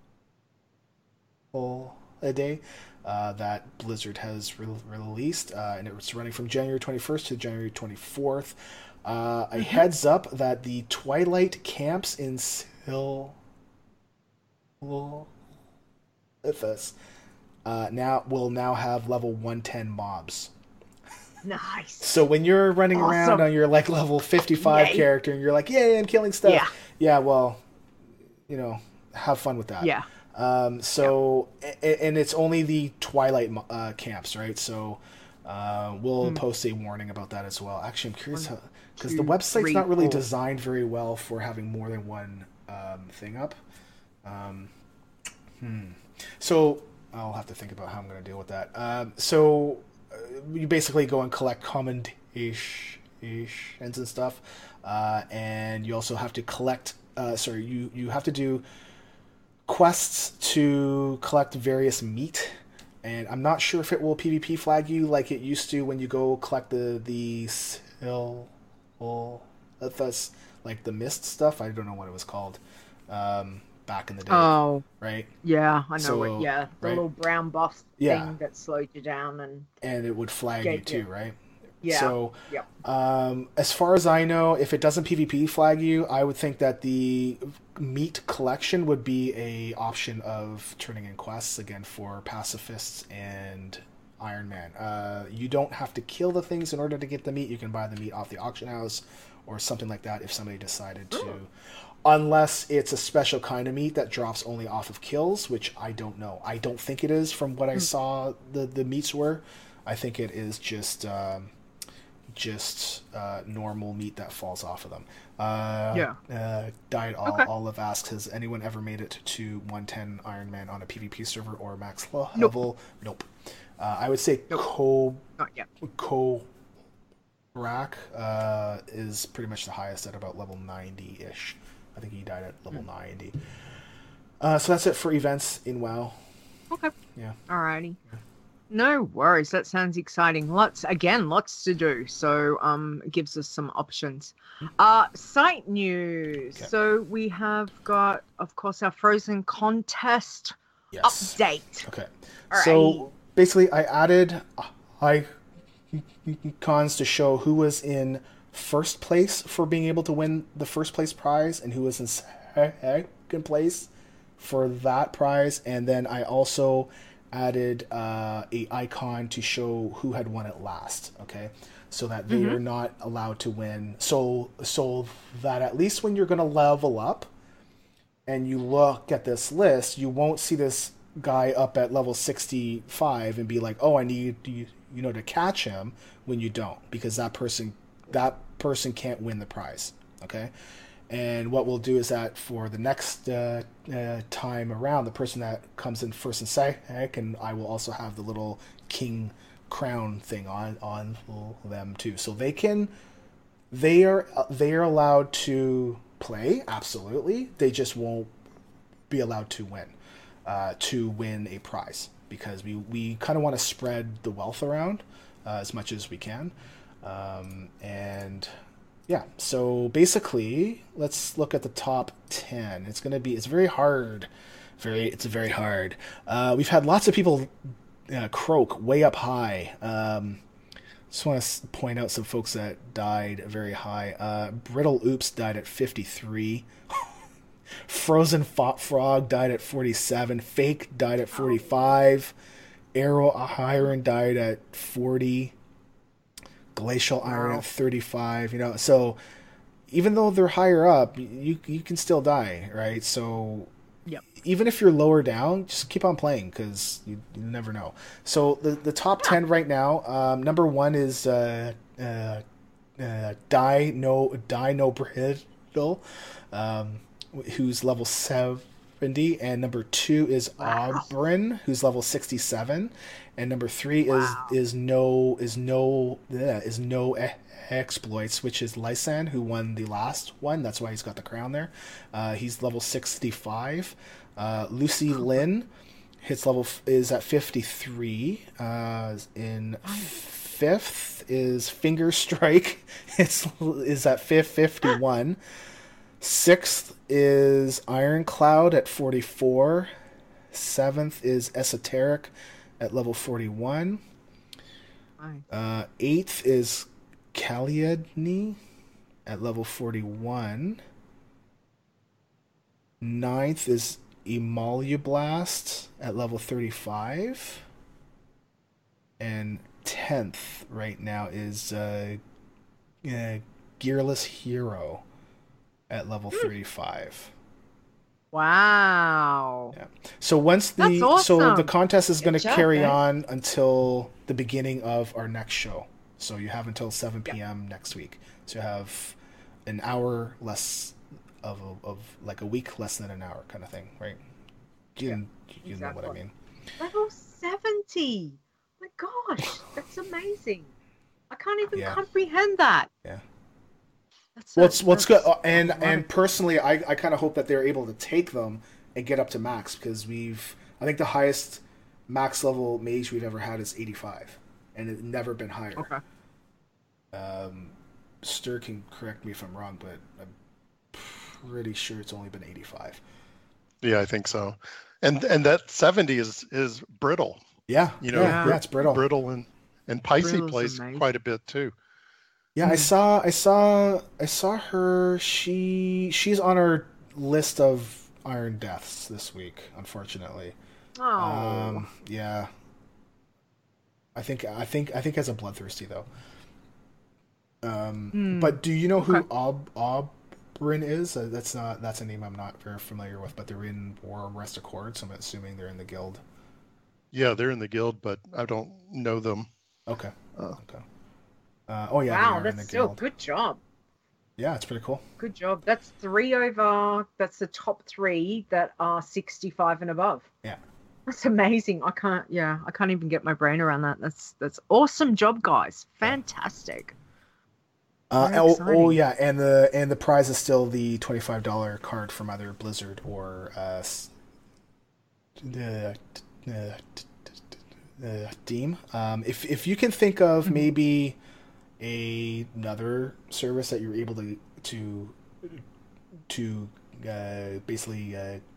a day that Blizzard has released, and it's running from January 21st to January 24th. A heads up that the Twilight camps in Silithus will now have level 110 mobs. Nice. So when you're running around on your like level 55 character and you're like, yay, I'm killing stuff. Yeah, well, have fun with that. Yeah. And it's only the Twilight camps, right? So we'll post a warning about that as well. Actually, I'm curious because the website's not really designed very well for having more than one thing up. So I'll have to think about how I'm going to deal with that. So you basically go and collect commendations and stuff, and you also have to collect. You have to do quests to collect various meat. And I'm not sure if it will PvP flag you like it used to when you go collect the like the mist stuff. I don't know what it was called back in the day. Oh, right. Yeah, I know. So, the right? little brown buff thing that slowed you down, and it would flag you too, right? Yeah. So, Yep. as far as I know, if it doesn't PvP flag you, I would think that the meat collection would be a option of turning in quests again for pacifists and Iron Man. You don't have to kill the things in order to get the meat. You can buy the meat off the auction house or something like that if somebody decided to. Unless it's a special kind of meat that drops only off of kills, which I don't know. I don't think it is from what I saw the meats were. I think it is just normal meat that falls off of them. Diet Olive asks, has anyone ever made it to 110 Iron Man on a PvP server or max level? Nope. I would say Not yet. Korak is pretty much the highest at about level 90-ish. I think he died at level 90. So that's it for events in WoW. Okay. Yeah. Alrighty. Yeah. No worries. That sounds exciting. Lots to do. So it gives us some options. Site news. Okay. So we have got, of course, our Frozen contest update. Okay. Alrighty. So basically I added icons to show who was in first place for being able to win the first place prize and who was in second place for that prize. And then I also added a icon to show who had won it last, okay? So that they are not allowed to win. So that at least when you're going to level up and you look at this list, you won't see this guy up at level 65 and be like, oh, I need to catch him, when you don't, because that person can't win the prize, okay? And what we'll do is that for the next time around, the person that comes in first and second, I will also have the little king crown thing on them too. So they are allowed to play, absolutely. They just won't be allowed to win a prize, because we kind of want to spread the wealth around as much as we can, and. Yeah, so basically, let's look at the top 10. It's very hard. It's very hard. We've had lots of people croak way up high. Just want to point out some folks that died very high. Brittle Oops died at 53. Frozen Frog died at 47. Fake died at 45. Arrow Iron died at 40. Glacial Iron at 35, so even though they're higher up, you can still die, right? So even if you're lower down, just keep on playing, because you never know. So the top 10 right now, number 1 is Die No Brittle, who's level 70, and number 2 is Auburn, who's level 67. And number 3 is no exploits, which is Lysan, who won the last one. That's why he's got the crown there. He's level 65. Lucy Lin, his level is at 53. In 5th is Finger Strike. is at 51. 6th is Iron Cloud at 44. 7th is Esoteric at level 41. 8th is Kaliadni at level 41. 9th is Emolublast at level 35. And 10th right now is Gearless Hero at level 35. Wow. Yeah. So the contest is going to carry on until the beginning of our next show. So you have until 7 p.m. next week. So you have an hour less of like a week less than an hour kind of thing, right? You know what I mean. Level 70. My gosh, that's amazing. I can't even comprehend that. Yeah. What's good, and personally, I kind of hope that they're able to take them and get up to max, because I think the highest max level mage we've ever had is 85, and it's never been higher. Okay. Stir can correct me if I'm wrong, but I'm pretty sure it's only been 85. Yeah, I think so, and that 70 is brittle. Yeah, it's brittle. Brittle And Picey Thrill's plays amazing. quite a bit too. Yeah, I saw her. She's on our list of Iron Deaths this week, unfortunately. Oh. Yeah. I think as a Bloodthirsty though. But do you know who Oberyn is? That's a name I'm not very familiar with, but they're in War of Rest Accord, so I'm assuming they're in the guild. Yeah, they're in the guild, but I don't know them. Okay. Oh. Okay. Oh yeah. Wow, they are in that's the still guild. good job. Yeah, it's pretty cool. Good job. That's 3 over. That's the top 3 that are 65 and above. Yeah. That's amazing. I can't even get my brain around that. That's awesome job, guys. Fantastic. Yeah, and the prize is still the $25 card from either Blizzard or Steam. If you can think of maybe another service that you're able to basically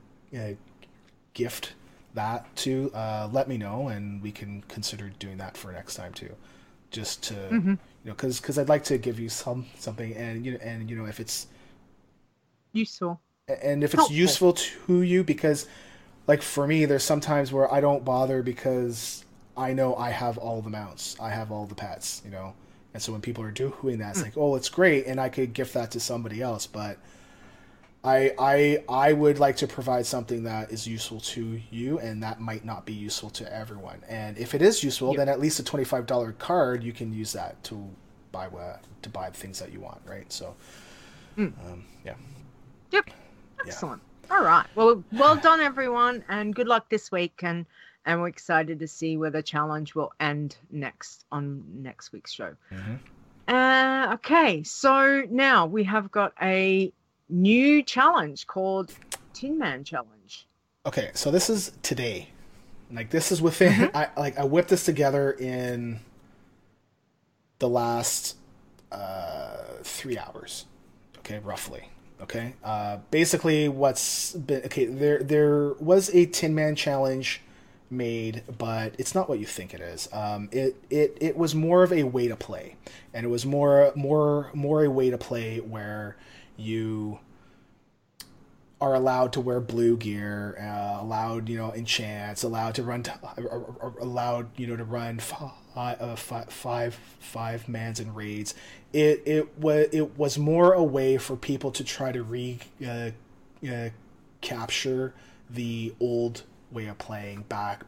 gift that to, let me know, and we can consider doing that for next time too. Just to because I'd like to give you something, and if it's useful, and if it's helpful. useful to you, because like for me, there's sometimes where I don't bother because I know I have all the mounts, I have all the pets, and so when people are doing that, it's like, oh, it's great, and I could gift that to somebody else, but I would like to provide something that is useful to you, and that might not be useful to everyone. And if it is useful, then at least a $25 card, you can use that to buy the things that you want, right? So, yeah. Yep. Excellent. Yeah. All right. Well done, everyone, and good luck this week. And we're excited to see where the challenge will end next on next week's show. Okay. So now we have got a new challenge called Tin Man Challenge. Okay, so this is today. Like, this is within I whipped this together in the last 3 hours. Okay, roughly. Okay. Basically what's been there was a Tin Man challenge made, but it's not what you think it is. It was more of a way to play. And it was more a way to play where you are allowed to wear blue gear, allowed, enchants, allowed to run five mans and raids. It was more a way for people to try to capture the old way of playing back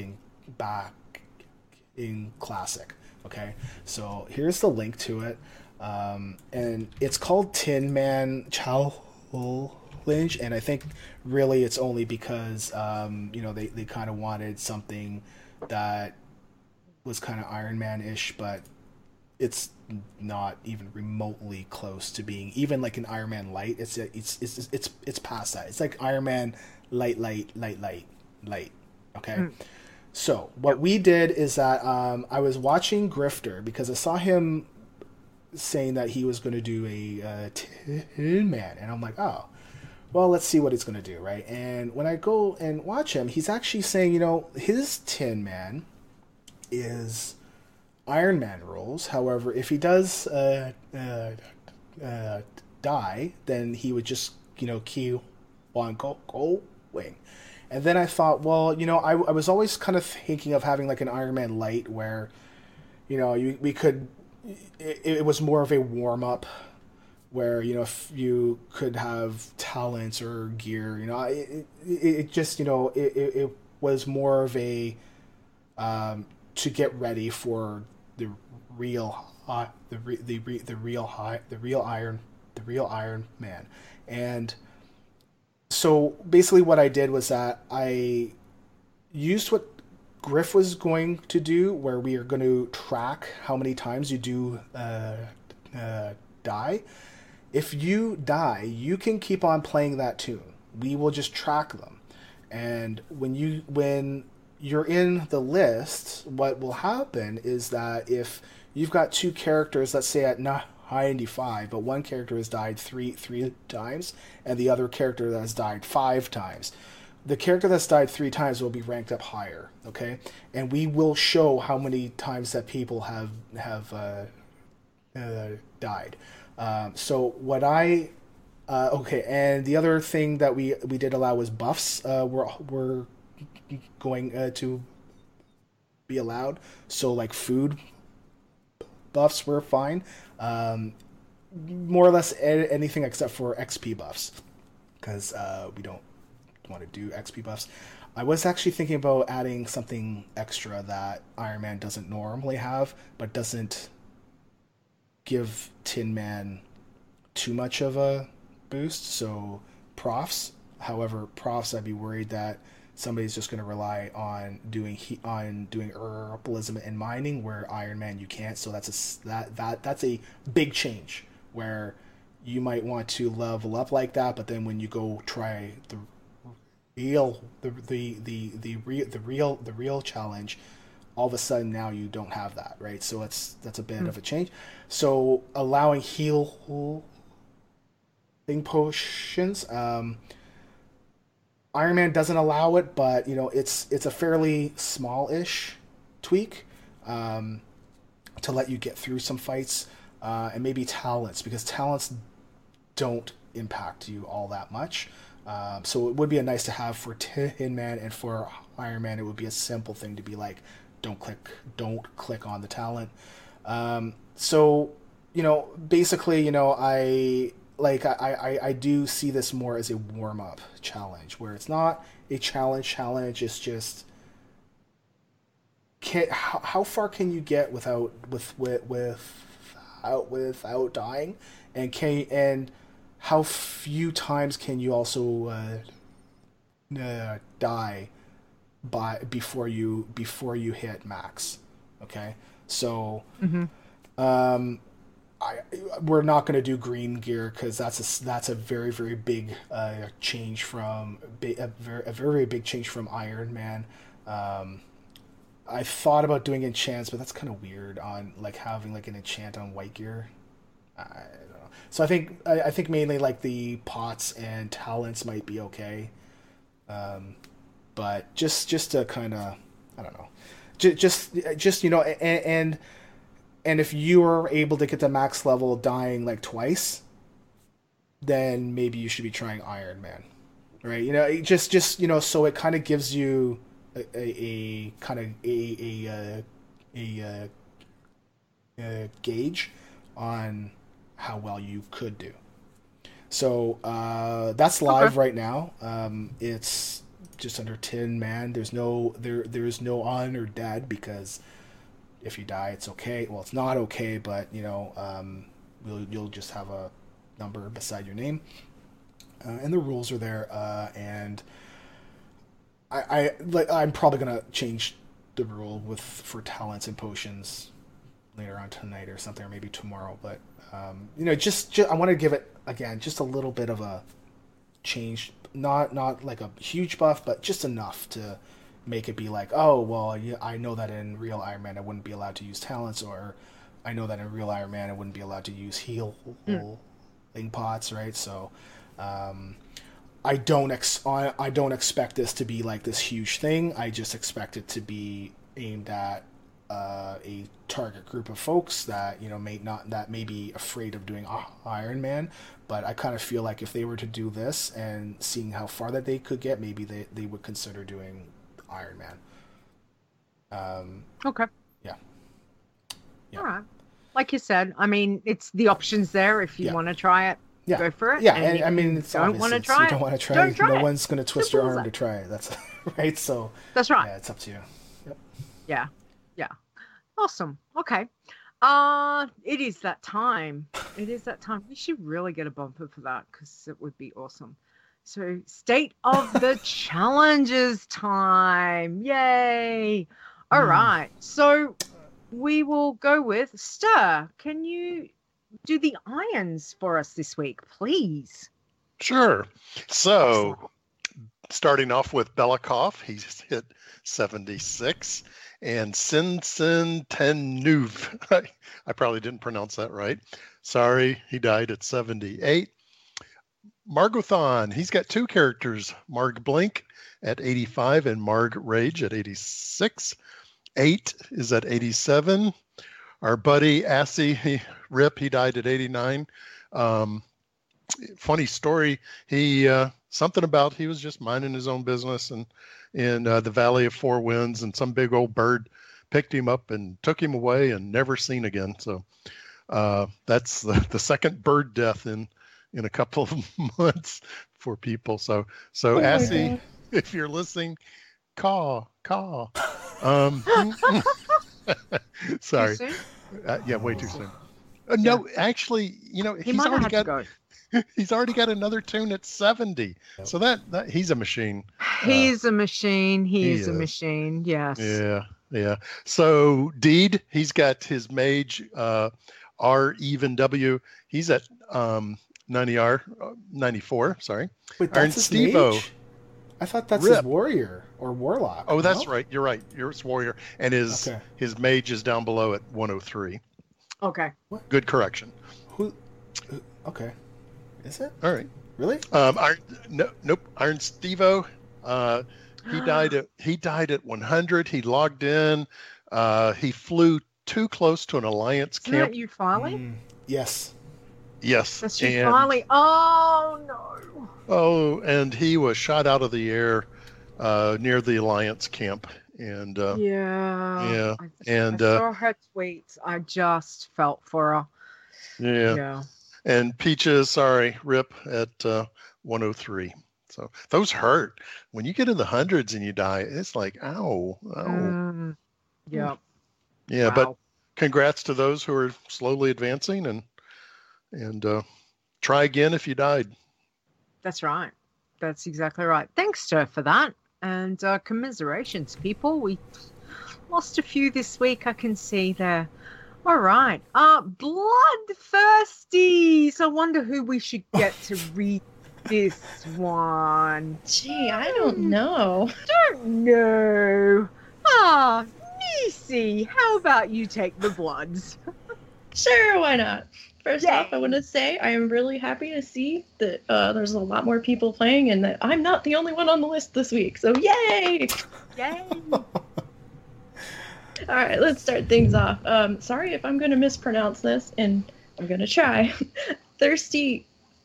in Classic. Okay, so here's the link to it. And it's called Tin Man Challenge, and I think really it's only because they kind of wanted something that was kind of Iron Man-ish, but it's not even remotely close to being even like an Iron Man light. It's past that. It's like Iron Man light. Okay. So what we did is that I was watching Grifter because I saw him saying that he was going to do a Tin Man, and I'm like, oh, well, let's see what he's going to do, right? And when I go and watch him, he's actually saying, his Tin Man is Iron Man rules. However, if he does die, then he would just keep on going. And then I thought, well, I was always kind of thinking of having like an Iron Man light where we could. It was more of a warm up, where if you could have talents or gear, it just it was more of a to get ready for the real Iron Man. And so basically what I did was that I used what Griff was going to do, where we are going to track how many times you do die. If you die, you can keep on playing that tune. We will just track them. And when you're in the list, what will happen is that if you've got two characters, let's say at 95, but one character has died three times, and the other character has died 5 times, the character that's died 3 times will be ranked up higher, okay? And we will show how many times that people have died. So what I okay, and the other thing that we did allow was buffs. We're going to be allowed. So like food buffs were fine. More or less anything except for XP buffs, because we don't want to do XP buffs. I was actually thinking about adding something extra that Iron Man doesn't normally have, but doesn't give Tin Man too much of a boost. So profs. However, profs, I'd be worried that somebody's just going to rely on doing herbalism and mining, where Iron Man you can't. So that's a big change, where you might want to level up like that, but then when you go try the real challenge, all of a sudden now you don't have that, right? So that's a bit of a change. So allowing healing potions, Iron Man doesn't allow it, but it's a fairly small-ish tweak to let you get through some fights, and maybe talents, because talents don't impact you all that much. So it would be a nice to have for Tin Man, and for Iron Man it would be a simple thing to be like, don't click on the talent. So basically, I do see this more as a warm-up challenge, where it's not a challenge. It's just how far can you get without dying, and how few times can you also die before you hit max. Okay, so we're not going to do green gear, because that's a very, very big change from a very big change from Iron Man. I thought about doing enchants, but that's kind of weird on like having like an enchant on white gear. I don't know. So I think mainly like the pots and talents might be okay, but just to kind of, I don't know, just and if you are able to get the max level dying like twice, then maybe you should be trying Iron Man, right? Just so it kind of gives you a gauge on how well you could do. So that's live right now. It's just under Tin Man. There's no on or dead, because if you die, it's okay. Well, it's not okay, but you'll just have a number beside your name, and the rules are there. And I'm probably gonna change the rule for talents and potions later on tonight or something, or maybe tomorrow. But just I want to give it again just a little bit of a change, not like a huge buff, but just enough to make it be like, oh well, I know that in real Iron Man I wouldn't be allowed to use talents, or I know that in real Iron Man I wouldn't be allowed to use healing pots, right? So I don't expect this to be like this huge thing. I just expect it to be aimed at a target group of folks that may be afraid of doing Iron Man. But I kind of feel like if they were to do this and seeing how far that they could get, maybe they would consider doing Iron Man. Okay. Yeah. All right. Like you said, I mean, it's the options there. If you want to try it, go for it. Yeah, and I mean, it's don't want to try it. You don't want to try it. No one's going to twist your arm that. to try it. That's right. So that's right. Yeah, it's up to you. Yep. Yeah. Awesome. Okay. It is that time. We should really get a bumper for that, because it would be awesome. So, state of the challenges time. Yay. All right. So, we will go with Stir. Can you do the irons for us this week, please? Sure. So, starting off with Belikov, he's hit 76. And Sinsen Tenuv, I probably didn't pronounce that right. Sorry, he died at 78. Margothon. He's got two characters, Marg Blink at 85 and Marg Rage at 86. 8 is at 87. Our buddy Assy, he died at 89. Funny story. He something about he was just minding his own business and in the Valley of Four Winds, and some big old bird picked him up and took him away and never seen again. So that's the second bird death in a couple of months for people. So Assy, if you're listening, call. Sorry. Yeah, way too soon. No, actually, he's already got another tune at 70. So that he's a machine. He's a machine. He's a machine. Yes. Yeah. So Deed, he's got his mage R even W. He's at 94. Sorry. Wait, that's his mage? I thought that's his warrior or warlock. Oh, that's right. You're right. It's warrior, and his mage is down below at 103. Okay. What? Good correction. Who? Okay. Is it? All right. Really? Nope. Iron Stevo. He died at 100. He logged in. He flew too close to an alliance camp. Isn't that you, Farley? Yes. Yes. That's you, Farley. Oh no. Oh, and he was shot out of the air near the alliance camp. And I saw her tweets. I just felt for her. Yeah. And Peaches, rip at 103. So those hurt. When you get in the hundreds and you die, it's like, ow. Yeah. Yeah, wow. But congrats to those who are slowly advancing and try again if you died. That's right. That's exactly right. Thanks, Joe, for that. And commiserations, people. We lost a few this week, I can see there. All right. Bloodthirsties. I wonder who we should get to read this one. Gee, I don't know. Nisi, how about you take the bloods? Sure, why not? First off, I want to say I am really happy to see that there's a lot more people playing and that I'm not the only one on the list this week. So yay! Yay! All right, let's start things off. Sorry if I'm going to mispronounce this, and I'm going to try. Thirsty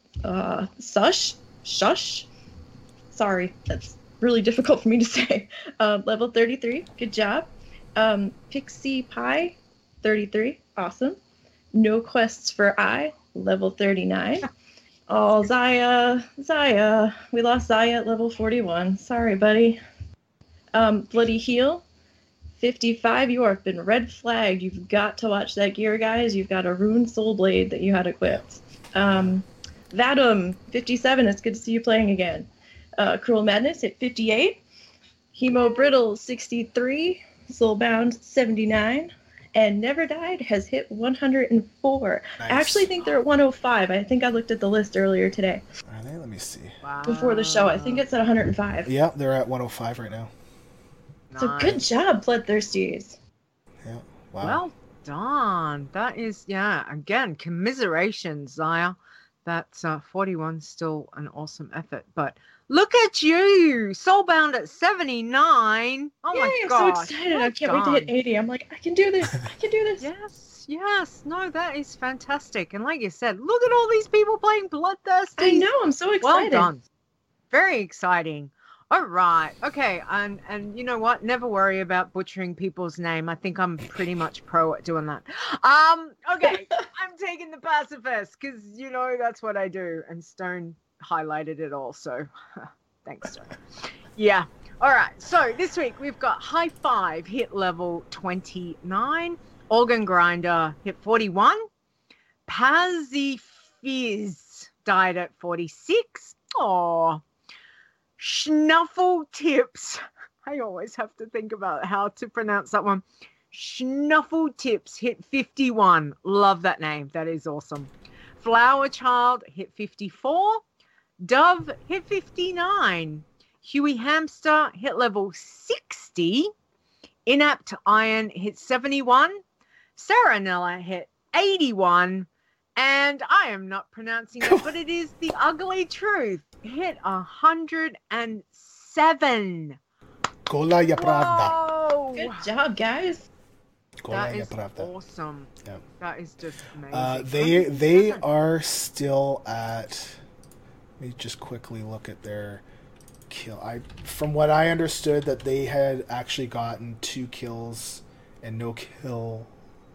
Shush? Sorry, that's really difficult for me to say. Level 33, good job. Pixie Pie, 33, awesome. No quests for I, level 39. Oh, Zaya. We lost Zaya at level 41. Sorry, buddy. Bloody Heel, 55. You have been red flagged. You've got to watch that gear, guys. You've got a Rune Soul Blade that you had equipped. Vatum, 57. It's good to see you playing again. Cruel Madness at 58. Hemo Brittle, 63. Soulbound, 79. And Never Died has hit 104. Nice. I actually think they're at 105. I think I looked at the list earlier today. Are they? Let me see. Wow. Before the show. I think it's at 105. Yeah, they're at 105 right now. Nice. So good job, Bloodthirsties. Yeah. Wow. Well done. That is, again, commiserations, Zaya. That 41's still an awesome effort. But look at you, Soulbound at 79. Oh, my I'm gosh. so excited. I can't wait to hit 80. I'm like, I can do this. Yes. No, that is fantastic. And like you said, look at all these people playing Bloodthirsty. I know. I'm so excited. Well done. Very exciting. All right. Okay. And you know what? Never worry about butchering people's name. I think I'm pretty much pro at doing that. Okay. I'm taking the pacifist because, that's what I do. And Stone highlighted it all. So thanks, Stone. Yeah. All right. So this week we've got High Five hit level 29. Organ Grinder hit 41. Pazifizz died at 46. Oh. Schnuffle Tips. I always have to think about how to pronounce that one. Schnuffle Tips hit 51. Love that name. That is awesome. Flower Child hit 54. Dove hit 59. Huey Hamster hit level 60. Inapt Iron hit 71. Saranella hit 81. And I am not pronouncing it, but it is the ugly truth. Hit 107. Golaya Pravda. Whoa! Good job, guys. That Golaya is Pravda. awesome. Yep. That is just amazing. They are still at. Let me just quickly look at their kill. From what I understood, that they had actually gotten 2 kills and no kill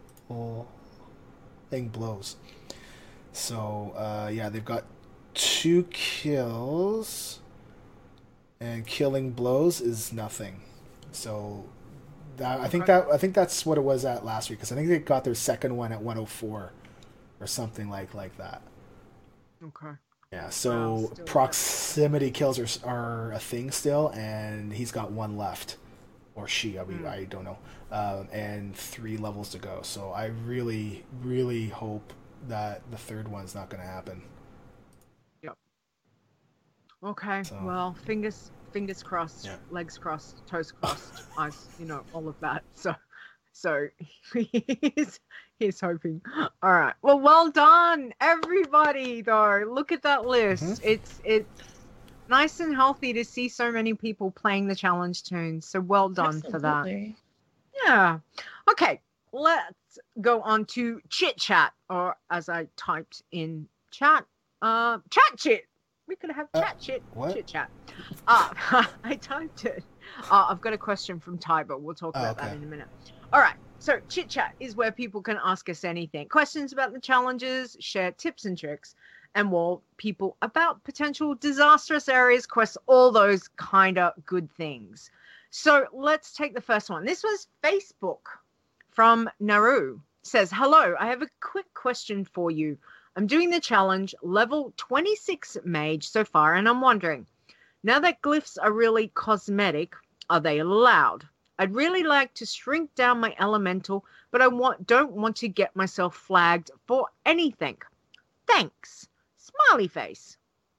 thing blows. So yeah, they've got 2 kills, and killing blows is nothing. So that I think that's what it was at last week, because I think they got their second one at 104 or something like that. Okay. Yeah, so proximity kills are a thing still, and he's got 1 left, or she. I don't know, and 3 levels to go. So I really, really hope that the third one's not going to happen. Yep. Okay. So, well, fingers crossed, yeah. Legs crossed, toes crossed, eyes, all of that. So he's hoping. All right. Well done, everybody. Though, look at that list. Mm-hmm. It's nice and healthy to see so many people playing the challenge tunes. So well done. Absolutely. For that. Yeah. Okay. Let's go on to chit chat, or as I typed in chat, chat chit. We could have chat chit. Chat. I typed it. I've got a question from Ty, but we'll talk about that in a minute. All right. So chit chat is where people can ask us anything, questions about the challenges, share tips and tricks, and warn people about potential disastrous areas, quests, all those kind of good things. So let's take the first one. This was Facebook from Naru. Says, hello, I have a quick question for you. I'm doing the challenge level 26 mage so far, and I'm wondering, now that glyphs are really cosmetic, are they allowed? I'd really like to shrink down my elemental, but I don't want to get myself flagged for anything. Thanks. Smiley face.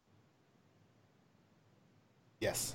Yes.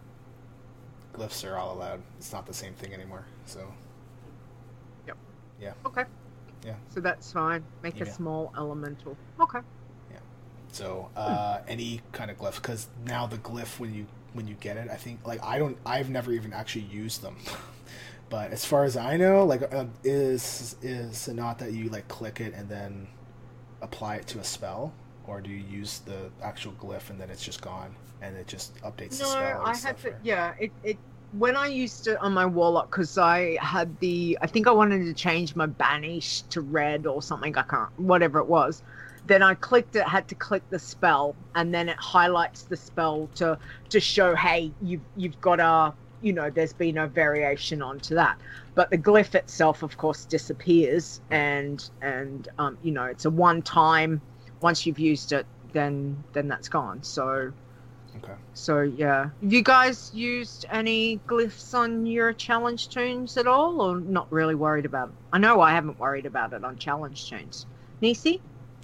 Glyphs are all allowed. It's not the same thing anymore, so... Yep. Yeah. Okay. Yeah. So that's fine. Make a small elemental. Okay. Yeah. So any kind of glyph, because now the glyph when you get it, I think I've never even actually used them, but as far as I know, is it not that you click it and then apply it to a spell, or do you use the actual glyph and then it's just gone and it just updates the spell? No, I had to. Yeah, it. When I used it on my warlock, because I think I wanted to change my banish to red or something, whatever it was. Then I had to click the spell, and then it highlights the spell to show, hey, you've got there's been a variation onto that. But the glyph itself, of course, disappears, and it's a one time. Once you've used it, then that's gone. So. Okay. So yeah, have you guys used any glyphs on your challenge tunes at all, or not really worried about it? I know I haven't worried about it on challenge tunes. Nisi?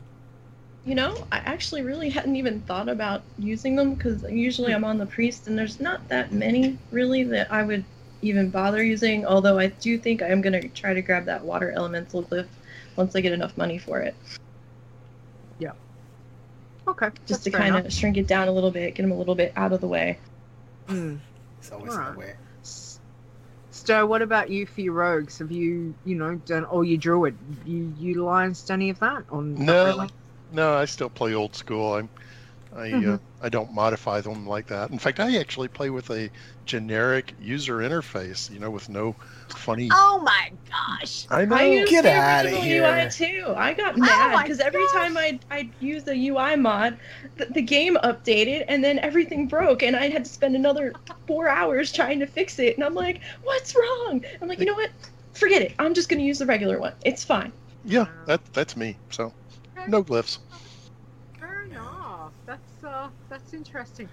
I actually really hadn't even thought about using them, because usually I'm on the priest and there's not that many really that I would even bother using, although I do think I'm going to try to grab that water elemental glyph once I get enough money for it. Yeah. Okay. Just to kind of shrink it down a little bit, get him a little bit out of the way. It's always in the way. Sto, what about you for your rogues? Have you, done, or your druid? You utilized any of that? Or No, I still play old school. I don't modify them like that. In fact, I actually play with a generic user interface, with no funny... Oh my gosh! I know. I used Get the out of here. UI too. I got mad because every time I'd use the UI mod, the game updated and then everything broke, and I had to spend another 4 hours trying to fix it. And I'm like, what's wrong? I'm like, you know what? Forget it. I'm just going to use the regular one. It's fine. Yeah, that's me. So, no glyphs. Fair enough. That's interesting.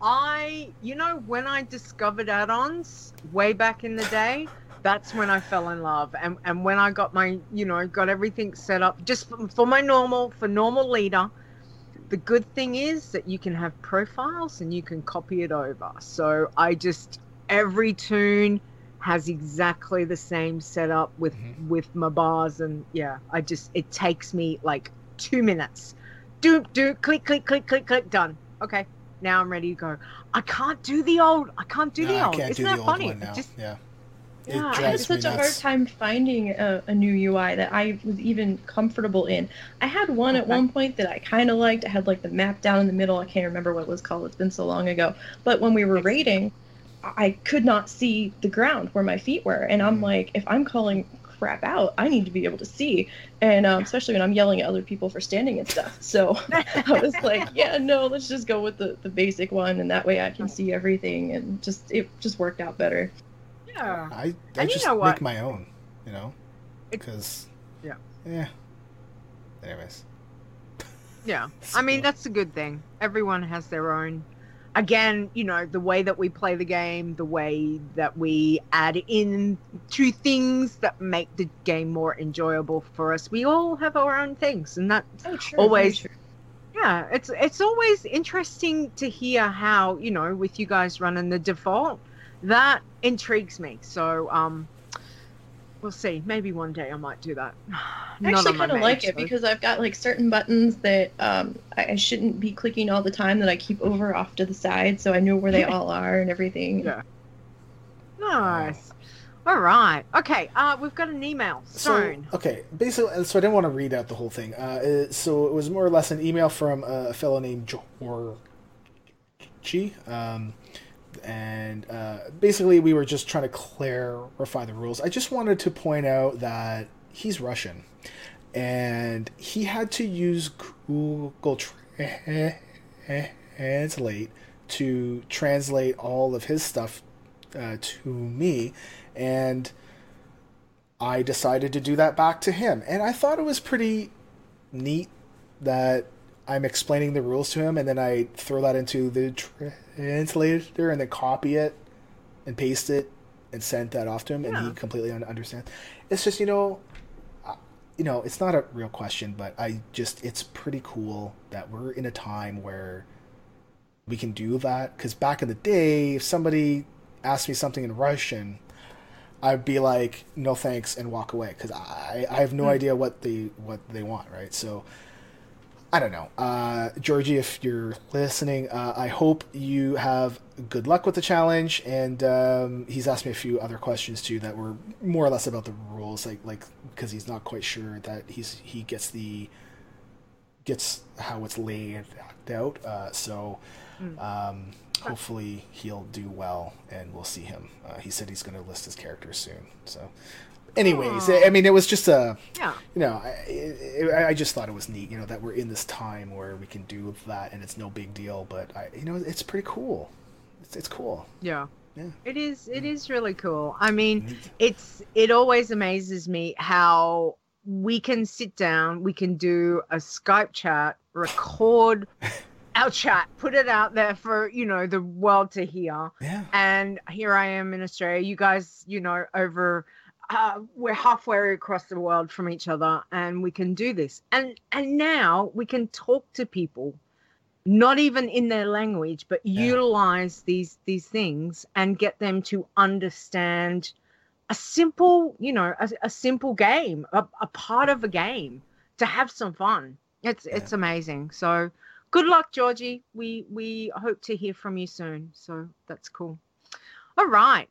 When I discovered add-ons way back in the day, that's when I fell in love. And when I got got everything set up just for normal leader, the good thing is that you can have profiles and you can copy it over. So every tune has exactly the same setup with my bars, and it takes me 2 minutes. Do, click, click, click, click, click, done. Okay, now I'm ready to go. I can't do the old. I can't do Isn't that funny? One now. Yeah, I had such a hard time finding a new UI that I was even comfortable in. I had one at one point that I kind of liked. I had like the map down in the middle. I can't remember what it was called. It's been so long ago. But when we were raiding, I could not see the ground where my feet were. And I'm like, if I'm calling crap out, I need to be able to see. And especially when I'm yelling at other people for standing and stuff. So I was like, yeah, no, let's just go with the basic one. And that way I can see everything. And it just worked out better. Yeah. I just make my own, because anyways. Yeah, I mean, that's a good thing. Everyone has their own. Again, the way that we play the game, the way that we add in to things that make the game more enjoyable for us. We all have our own things, and that's always true. Yeah, it's always interesting to hear how, with you guys running the default, that intrigues me. So we'll see. Maybe one day I might do that. I actually kind of like it because I've got like certain buttons that I shouldn't be clicking all the time that I keep over off to the side, so I know where they all are and everything. Yeah. Nice. All right. Okay. We've got an email. Stone. Basically, so I didn't want to read out the whole thing. So it was more or less an email from a fellow named Georgie. And basically we were just trying to clarify the rules. I just wanted to point out that he's Russian, and he had to use Google Translate to translate all of his stuff to me, and I decided to do that back to him. And I thought it was pretty neat that I'm explaining the rules to him, and then I throw that into the translator and then copy it and paste it and send that off to him, and he completely understands. It's just, it's not a real question, but it's pretty cool that we're in a time where we can do that. Because back in the day, if somebody asked me something in Russian, I'd be like, no thanks, and walk away, because I have no idea what they want, right? So I don't know. Georgie, if you're listening, I hope you have good luck with the challenge. And he's asked me a few other questions too that were more or less about the rules, like because he's not quite sure that he gets how it's laid out. Hopefully he'll do well, and we'll see him. He said he's going to list his characters soon. So. Anyways, I mean, it was just I just thought it was neat, that we're in this time where we can do that, and it's no big deal. But it's pretty cool. It's cool. Yeah. It is. It is really cool. I mean, it always amazes me how we can sit down, we can do a Skype chat, record our chat, put it out there for the world to hear. Yeah. And here I am in Australia. You guys, over. We're halfway across the world from each other, and we can do this. And now we can talk to people, not even in their language, but utilize these things and get them to understand a simple, a simple game, a part of a game, to have some fun. It's amazing. So good luck, Georgie. We hope to hear from you soon. So that's cool. All right.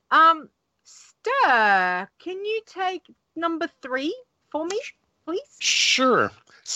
Stir, can you take number 3 for me, please? Sure.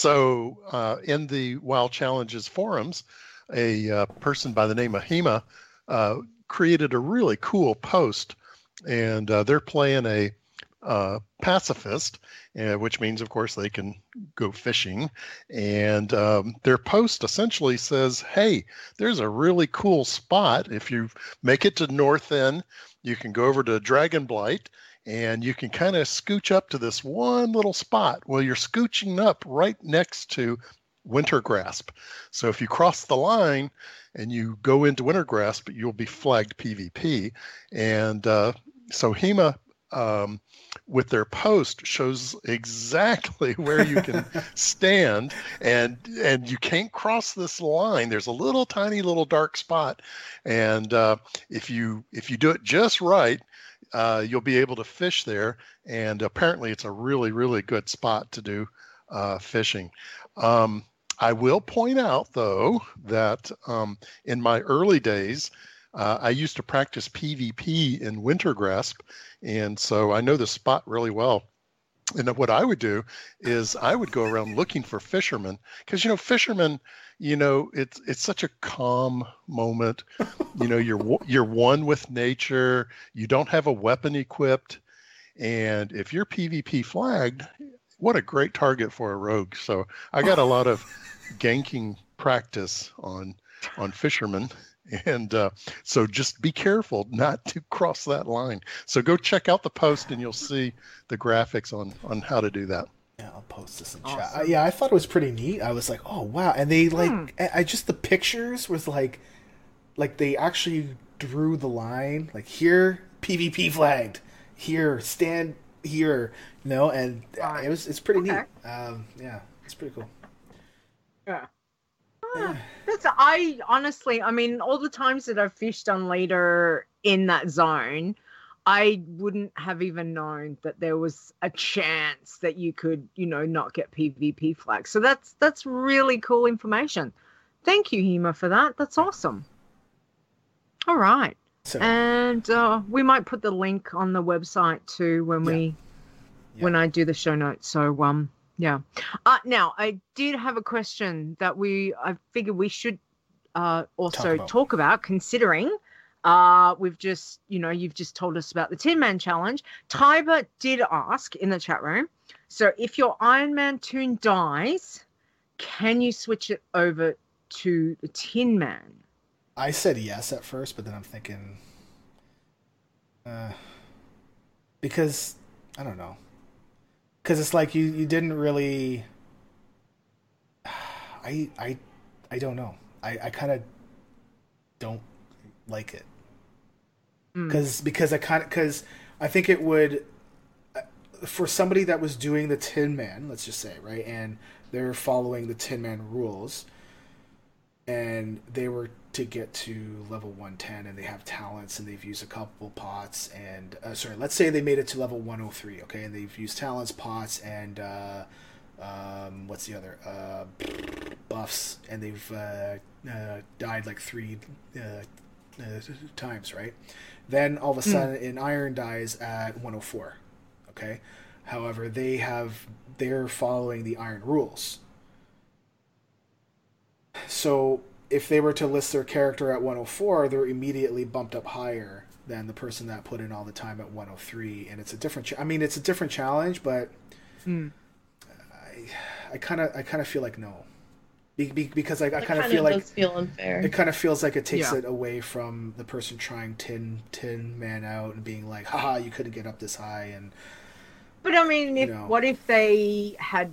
So in the WoW Challenges forums, a person by the name of Hema created a really cool post, and they're playing a pacifist, which means, of course, they can go fishing. And their post essentially says, hey, there's a really cool spot. If you make it to North End, you can go over to Dragonblight, and you can kind of scooch up to this one little spot. Well, you're scooching up right next to Wintergrasp. So if you cross the line and you go into Wintergrasp, you'll be flagged PvP. And so Hema, with their post, shows exactly where you can stand, and you can't cross this line. There's a little tiny little dark spot, and if you do it just right, you'll be able to fish there. And apparently it's a really, really good spot to do fishing. I will point out, though, that in my early days, I used to practice PvP in Wintergrasp, and so I know the spot really well. And what I would do is I would go around looking for fishermen, because fishermen, it's such a calm moment. You're one with nature. You don't have a weapon equipped, and if you're PvP flagged, what a great target for a rogue. So I got a lot of ganking practice on fishermen. And so just be careful not to cross that line. So go check out the post and you'll see the graphics on how to do that. Yeah, I'll post this in chat. Yeah, I thought it was pretty neat. I was like, oh, wow. And they I just, the pictures was like they actually drew the line, like here, PvP flagged, here, stand here, and it's pretty neat. Yeah, it's pretty cool. Yeah. I honestly, all the times that I've fished on Leader in that zone, I wouldn't have even known that there was a chance that you could, not get PvP flags. So that's really cool information. Thank you, Hema, for that. That's awesome. All right. So, and we might put the link on the website too when I do the show notes. So, yeah. Now, I did have a question that I figured we should also talk about, considering we've just, you've just told us about the Tin Man Challenge. Tiber did ask in the chat room, so if your Iron Man toon dies, can you switch it over to the Tin Man? I said yes at first, but then I'm thinking, because, I don't know. Because it's like you didn't really. I don't know. I kind of don't like it. Because I think it would, for somebody that was doing the Tin Man, let's just say, right, and they're following the Tin Man rules, and they were to get to level 110 and they have talents and they've used a couple pots and let's say they made it to level 103, okay, and they've used talents, pots, and what's the other buffs, and they've died like 3 times, right? Then all of a sudden an Iron dies at 104, okay? However, they're following the Iron rules. So if they were to list their character at 104, they're immediately bumped up higher than the person that put in all the time at 103, and it's a different. It's a different challenge, but I kind of feel like no, because I kind of feel like does feel unfair. It kind of feels like it takes it away from the person trying Tin Man out and being like, haha, you couldn't get up this high. And but what if they had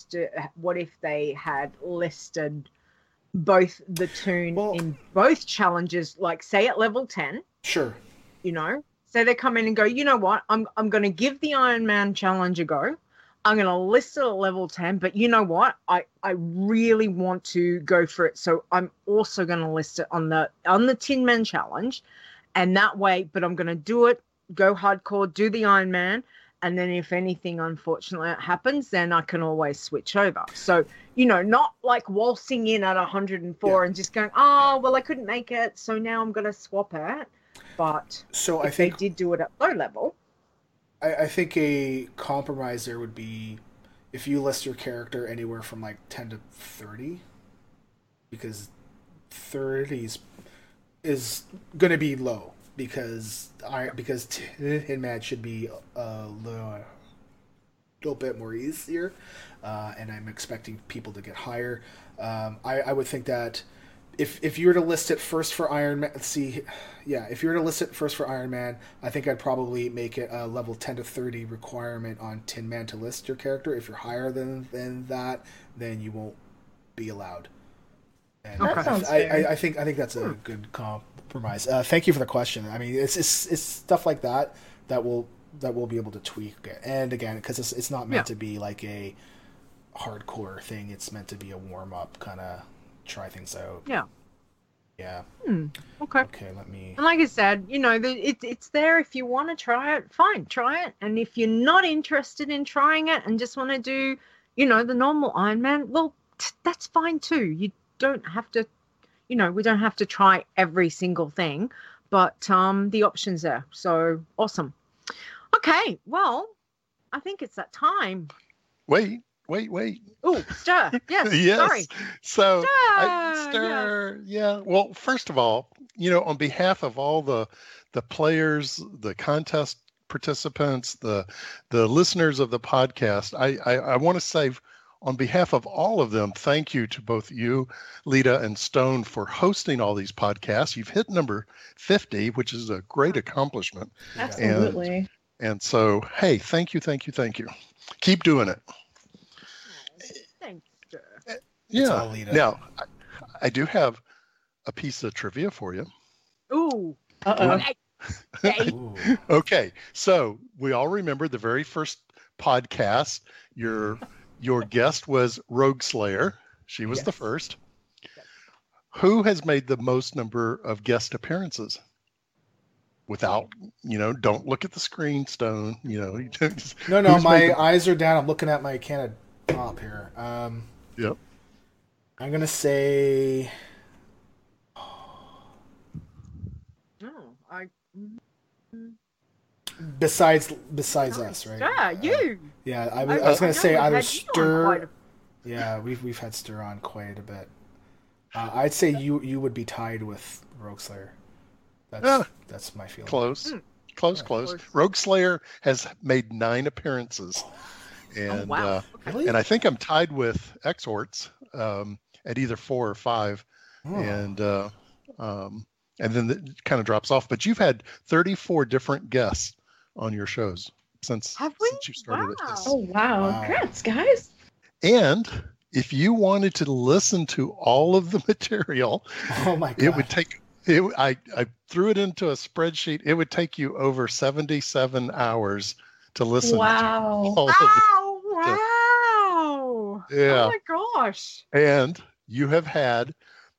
listed both the toon in both challenges, like say at level 10. Sure. So they come in and go, you know what, I'm going to give the Iron Man challenge a go. I'm going to list it at level 10, but you know what, I really want to go for it. So I'm also going to list it on the Tin Man challenge, and that way, but I'm going to do it, go hardcore, do the Iron Man. And then if anything, unfortunately, happens, then I can always switch over. So, not like waltzing in at 104 and just going, oh, well, I couldn't make it, so now I'm going to swap it. But so if I think they did do it at low level. I think a compromise there would be if you list your character anywhere from like 10 to 30, because 30 is going to be low. Because Tin Man should be a little bit more easier, and I'm expecting people to get higher. I would think that if you were to list it first for Iron Man, if you were to list it first for Iron Man, I think I'd probably make it a level 10 to 30 requirement on Tin Man to list your character. If you're higher than that, then you won't be allowed. And that sounds fair. I think that's a good compromise. Thank you for the question. It's stuff like that we'll be able to tweak. And again, because it's not meant to be like a hardcore thing. It's meant to be a warm up, kind of try things out. Yeah. Yeah. Okay. Let me. And like I said, it's there if you want to try it. Fine, try it. And if you're not interested in trying it and just want to do, the normal Iron Man, well, that's fine too. You don't have to, we don't have to try every single thing, but the options there. So awesome. Okay, well, I think it's that time. Wait. Oh, Stir. Yes. Yes. Sorry. So, Stir. Stir. Yeah. Well, first of all, on behalf of all the players, the contest participants, the listeners of the podcast, I want to say, on behalf of all of them, thank you to both you, Lita, and Stone for hosting all these podcasts. You've hit number 50, which is a great accomplishment. Absolutely. And so, hey, thank you. Keep doing it. Thanks, Stir. Yeah. Now, I do have a piece of trivia for you. Ooh. Uh-oh. Okay. So we all remember the very first podcast. Your guest was Rogue Slayer. She was the first. Who has made the most number of guest appearances? Without, don't look at the screen, Stone. No, my eyes are down. I'm looking at my can of pop here. Yep. I'm gonna say. Besides us, right? Yeah, you. Yeah, I was gonna say either Stir. Yeah, we've had Stir on quite a bit. I'd say you would be tied with Rogue Slayer. That's my feeling. Close. Rogue Slayer has made 9 appearances, and Really? and I think I'm tied with Exhorts at either 4 or 5, and then it kind of drops off. But you've had 34 different guests on your shows since you started it. Wow. Oh, wow. Congrats, guys. And if you wanted to listen to all of the material, Oh my god! it would take. I threw it into a spreadsheet. It would take you over 77 hours to listen. Wow. To all of it. Wow. Yeah. Oh my gosh. And you have had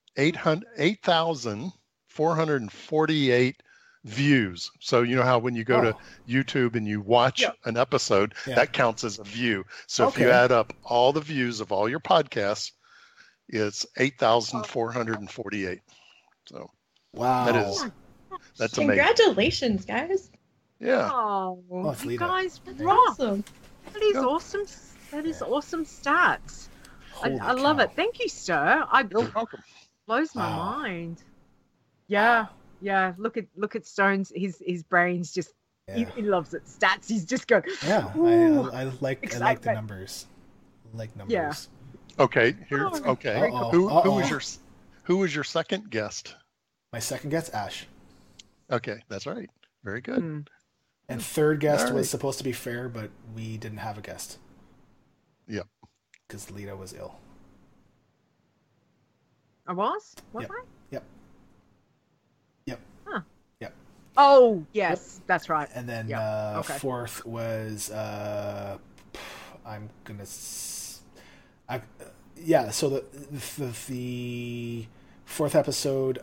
8,448 views. So you know how when you go to YouTube and you watch an episode, that counts as a view. So if you add up all the views of all your podcasts, it's 8,448. So wow, that's amazing. Congratulations, guys. Yeah. Oh, it's you Lita. guys That's rock. awesome. That is awesome. That is awesome stats. I love cow. it. Thank you, Sir. You're welcome. Blows my mind. Yeah. Yeah. Look at Stone's his brain's just he loves it. Stats. He's just going. Yeah, Ooh, I like the excitement. numbers. I like numbers. Yeah. Okay. Okay. Who was your second guest? My second guest, Ash. Okay, that's right. Very good. And third guest All was right. supposed to be Fair, but we didn't have a guest Yep. because Lita was ill. I was? Was Yep. I? Yep. Huh. Yep. Oh yes, that's right. And then Okay. fourth was so the fourth episode,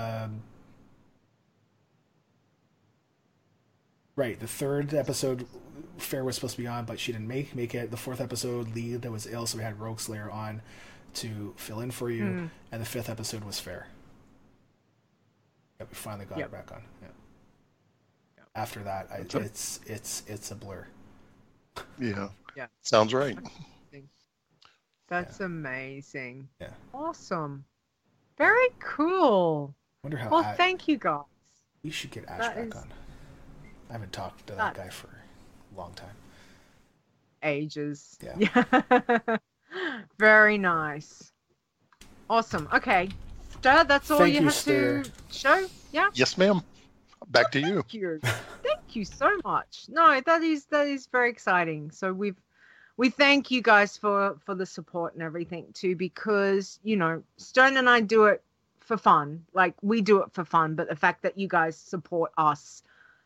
right, the third episode Fair was supposed to be on, but she didn't make it. The fourth episode, Lita was ill, so we had Rogue Slayer on to fill in for you, and the fifth episode was Fair. Yeah, we finally got her back on. Yeah. After that, it's a blur. Yeah. Yeah. Sounds right. That's amazing. Yeah. Awesome. Very cool. Wonder how. Well, thank you guys. We should get Ash That back is- on. I haven't talked to that guy for a long time. Ages. Yeah. Very nice. Awesome. Okay. Stir, that's all Thank you you, have Stir. to show? Yeah? Yes, ma'am. Back to you. Thank you. Thank you so much. No, that is very exciting. So we thank you guys for the support and everything too, because Stone and I do it for fun. Like, we do it for fun, but the fact that you guys support us,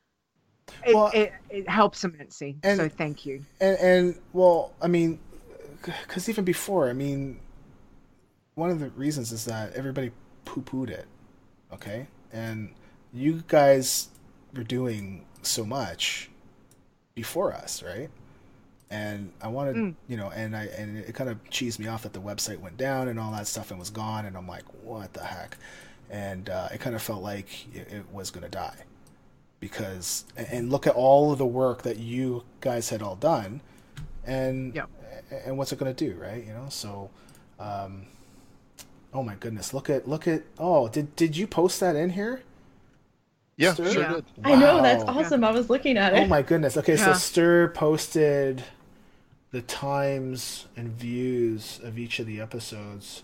it helps immensely. So thank you. And well, I mean, because even before, I mean, one of the reasons is that everybody poo-pooed it, okay? And you guys were doing so much before us, right? And I wanted, and it kind of cheesed me off that the website went down and all that stuff and was gone. And I'm like, what the heck? And it kind of felt like it was going to die. Because, and look at all of the work that you guys had all done, and what's it going to do, right? So, oh my goodness, look at, oh, did you post that in here? Yeah, Stir? sure did. Wow. I know, that's awesome. I was looking at it. Oh my goodness. Okay, so Stir posted the times and views of each of the episodes.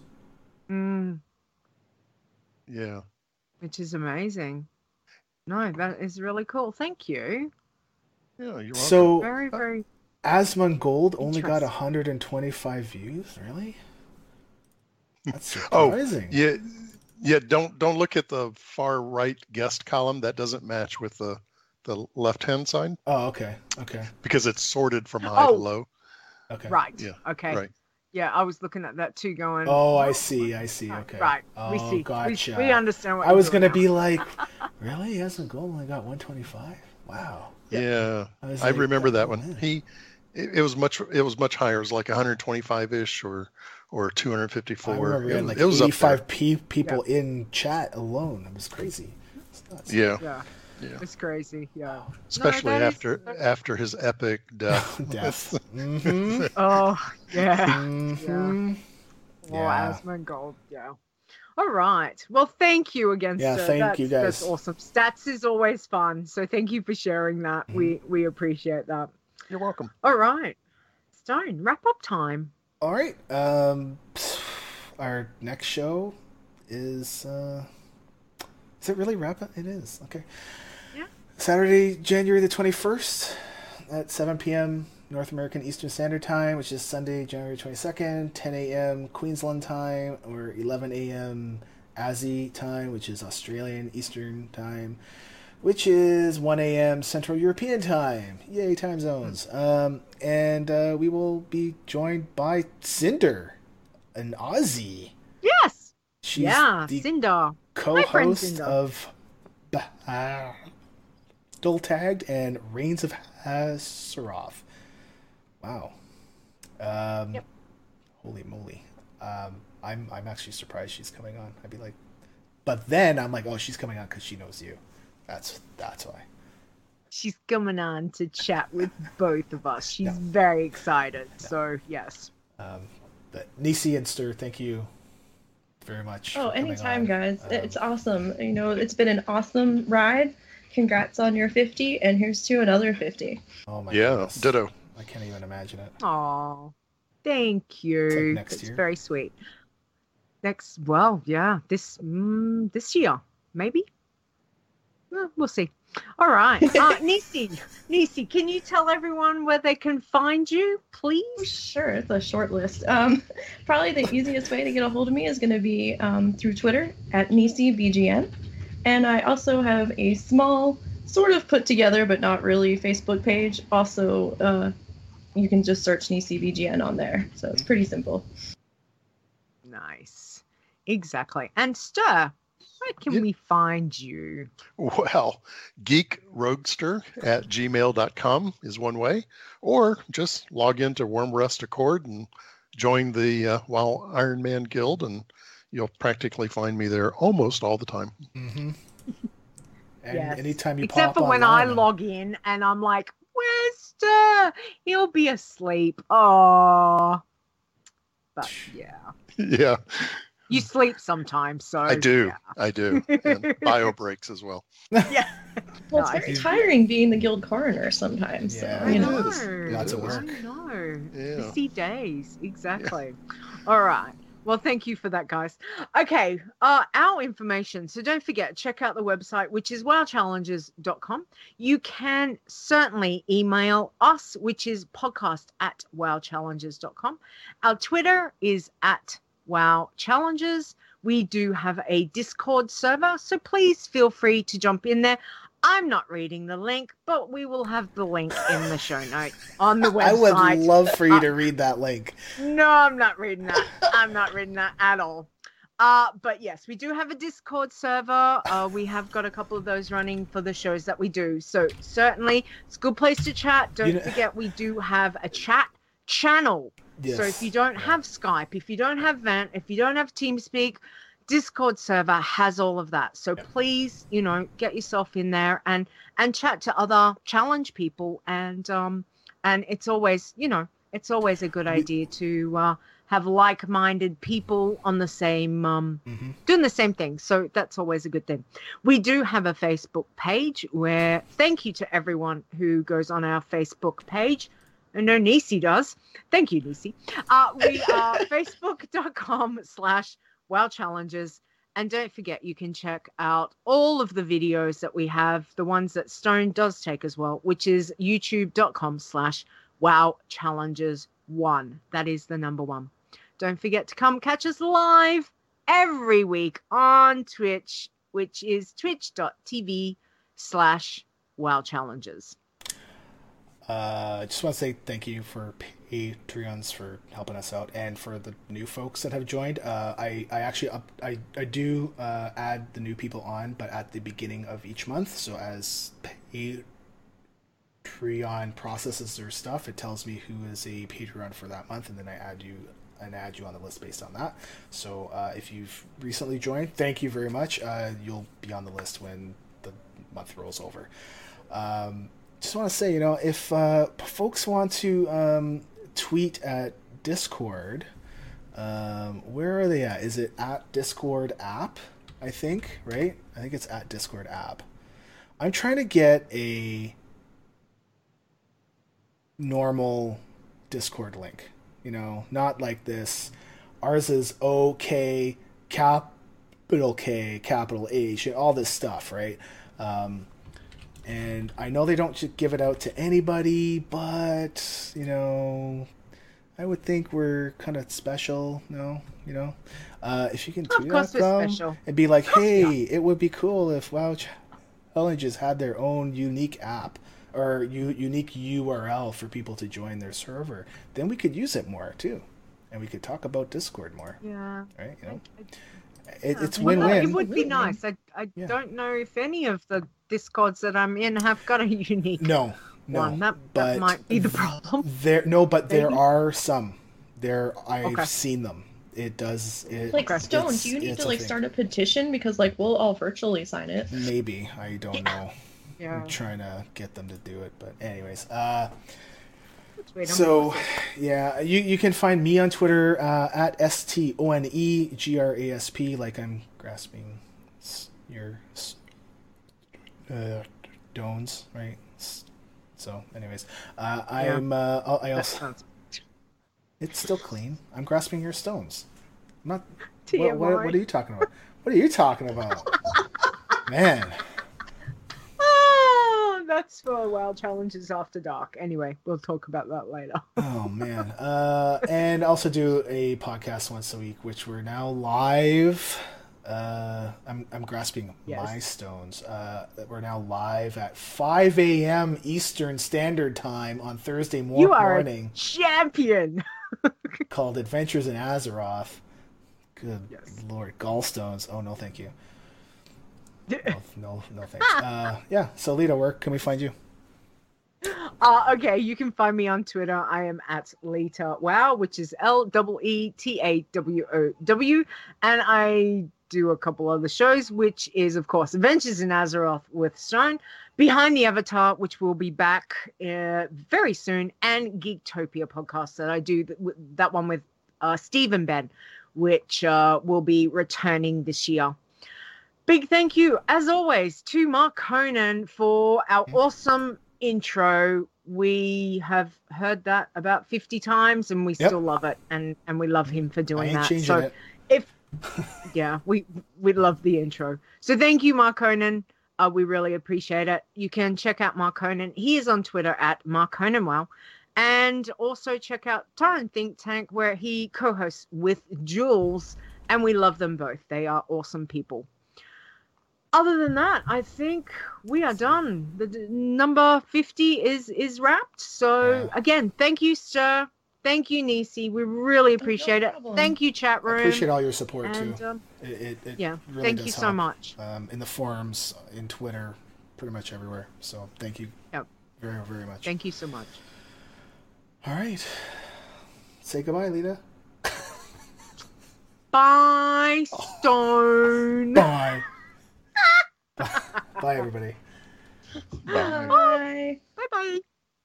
Yeah. Which is amazing. No, that is really cool. Thank you. Yeah, you're welcome. So, very, very... Asmongold only got 125 views? Really? That's surprising. Oh, yeah. Don't look at the far right guest column. That doesn't match with the left-hand side. Oh, okay. Because it's sorted from high to low. Okay. Right. Yeah. Okay. Right. Yeah, I was looking at that too, going. Oh, I see. Okay. Right. Oh, We see. Gotcha. We understand what I was going to be like, really? Asmongold only got 125? Wow. Yeah. I like, remember that one. Man. It was much higher. It was like 125-ish or 254. I remember we had like it was 85 people in chat alone. It was crazy. It's nuts. Yeah. It's crazy. Yeah. Especially after his epic death. Mm-hmm. Oh, yeah. Mm-hmm. Yeah. Asmongold. Yeah. All right. Well, thank you again, Yeah, sir. thank you guys. That's awesome. Stats is always fun. So thank you for sharing that. Mm-hmm. We appreciate that. You're welcome. All right. Stone, wrap up time. All right. Our next show is it really wrap up? It is. Okay. Yeah. Saturday, January the 21st at 7 p.m. North American Eastern Standard Time, which is Sunday, January 22nd, 10 a.m. Queensland time, or 11 a.m. Aussie time, which is Australian Eastern Time, which is 1 a.m. Central European Time. Yay, time zones. And we will be joined by Cinder, an Aussie. Yes. She's the Cinder. co-host of Still Tagged and Reigns of Hazaroth. Wow. Yep. Holy moly. I'm actually surprised she's coming on. I'd be like, but then I'm like, oh, she's coming on because she knows you. That's why. She's coming on to chat with both of us. She's very excited. So yes. But Nisi and Stir, thank you very much. Oh, anytime, guys. It's awesome. It's been an awesome ride. Congrats on your 50, and here's to another 50. Oh my goodness. Ditto. I can't even imagine it. Oh, thank you. It's like next That's year. very sweet. This year, maybe. We'll see. All right. Nisi, can you tell everyone where they can find you, please? Oh, sure. It's a short list. Probably the easiest way to get a hold of me is going to be through Twitter at NisiBGN. And I also have a small, sort of put together, but not really, Facebook page. Also, you can just search NisiBGN on there. So it's pretty simple. Nice. Exactly. And Stir, where can we find you? Well, geekroguester@gmail.com is one way, or just log into Wormrest Accord and join the WoW Iron Man Guild, and you'll practically find me there almost all the time. Mm-hmm. And Yes. anytime you Except pop for when I online- log in and I'm like, where's Stir? He'll be asleep. Oh. But yeah. Yeah, You sleep sometimes, so I do. yeah. I do. And bio breaks as well. Yeah. Well, it's very tiring being the guild coroner sometimes. Yeah. So, I know. Lots of work. I know. Yeah. Busy days. Exactly. All right. Well, thank you for that, guys. Okay. Our information. So don't forget, check out the website, which is wowchallenges.com. You can certainly email us, which is podcast@wowchallenges.com. Our Twitter is @wowchallenges. We do have a Discord server, so please feel free to jump in there. I'm not reading the link, but we will have the link in the show notes on the website. I would love for you to read that link. No, I'm not reading that. I'm not reading that at all. But yes, we do have a Discord server. We have got a couple of those running for the shows that we do. So certainly it's a good place to chat. Don't forget, we do have a chat channel. Yes. So if you don't have Skype, if you don't have Vent, if you don't have TeamSpeak, Discord server has all of that. So please, get yourself in there and chat to other challenge people. And it's always, it's always a good idea to have like-minded people on the same, doing the same thing. So that's always a good thing. We do have a Facebook page where thank you to everyone who goes on our Facebook page. I know Nisi does. Thank you, Nisi. We are facebook.com/Wow Challenges. And don't forget, you can check out all of the videos that we have, the ones that Stone does take as well, which is youtube.com/Wow Challenges 1. That is the number 1. Don't forget to come catch us live every week on Twitch, which is twitch.tv/Wow Challenges. I just want to say thank you for Patreons for helping us out, and for the new folks that have joined. I do add the new people on, but at the beginning of each month. So as Patreon processes their stuff, it tells me who is a Patreon for that month, and then I add you on the list based on that. So if you've recently joined, thank you very much. You'll be on the list when the month rolls over. Just want to say, if folks want to tweet at Discord, where are they at? Is it at Discord app? I think, right? I think it's at Discord app. I'm trying to get a normal Discord link, not like this. Ours is OK, capital K, capital H, all this stuff, right? And I know they don't give it out to anybody, but, I would think we're kind of special, if you can tweet at them and be like, hey, it would be cool if WoW Challenges had their own unique app or unique URL for people to join their server. Then we could use it more, too. And we could talk about Discord more. Yeah. Right? It's win-win. It would be nice. I don't know if any of the Discords that I'm in have got a unique one. That might be the problem. There are some. I've seen them. It does. Stone, do you need to start a petition, because we'll all virtually sign it? Maybe, I don't know. Yeah. I'm trying to get them to do it, but anyways. So, yeah, you can find me on Twitter at STONEGRASP, like I'm grasping your stones, right? So, anyways, I also. It's still clean. I'm grasping your stones. I'm not. What are you talking about? What are you talking about, man? That's for WoW Challenges After Dark. Anyway, we'll talk about that later. Oh, man. And also do a podcast once a week, which we're now live. I'm grasping my stones. We're now live at 5 a.m. Eastern Standard Time on Thursday morning. You are a champion! Called Adventures in Azeroth. Good Lord. Gallstones. Oh, no, thank you. No thanks. So Lita, where can we find you? Okay, you can find me on Twitter. I am at Lita Wow, which is LEETAWOW, and I do a couple other shows, which is of course Adventures in Azeroth with Stone, Behind the Avatar, which will be back very soon, and Geektopia podcast that I do, that one with Steve and Ben, which will be returning this year. Big thank you, as always, to Mark Conan for our awesome intro. We have heard that about 50 times, and we still love it, and we love him for doing that. So, we love the intro. So thank you, Mark Conan. We really appreciate it. You can check out Mark Conan. He is on Twitter at Mark Conan Wow, and also check out Torrent Think Tank, where he co-hosts with Jules, and we love them both. They are awesome people. Other than that, I think we are done. The number 50 is wrapped. So again, thank you, sir, Thank you, Nisi. We really appreciate it. Thank you, chat room. I appreciate all your support and, too. It yeah, really thank does you so help, much. in the forums, in Twitter, pretty much everywhere. So thank you very, very much. Thank you so much. All right. Say goodbye, Lita. Bye, Stone. Bye. Bye, everybody. Bye. Bye-bye.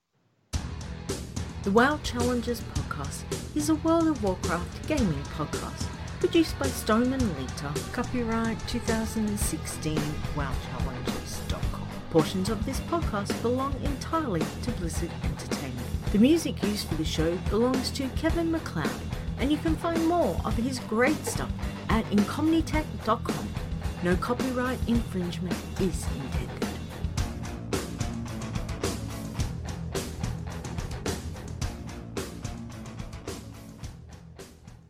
The WoW Challenges podcast is a World of Warcraft gaming podcast produced by Stone and Lita. Copyright 2016 WoWChallenges.com. Portions of this podcast belong entirely to Blizzard Entertainment. The music used for the show belongs to Kevin MacLeod, and you can find more of his great stuff at Incomnitech.com. No copyright infringement is intended.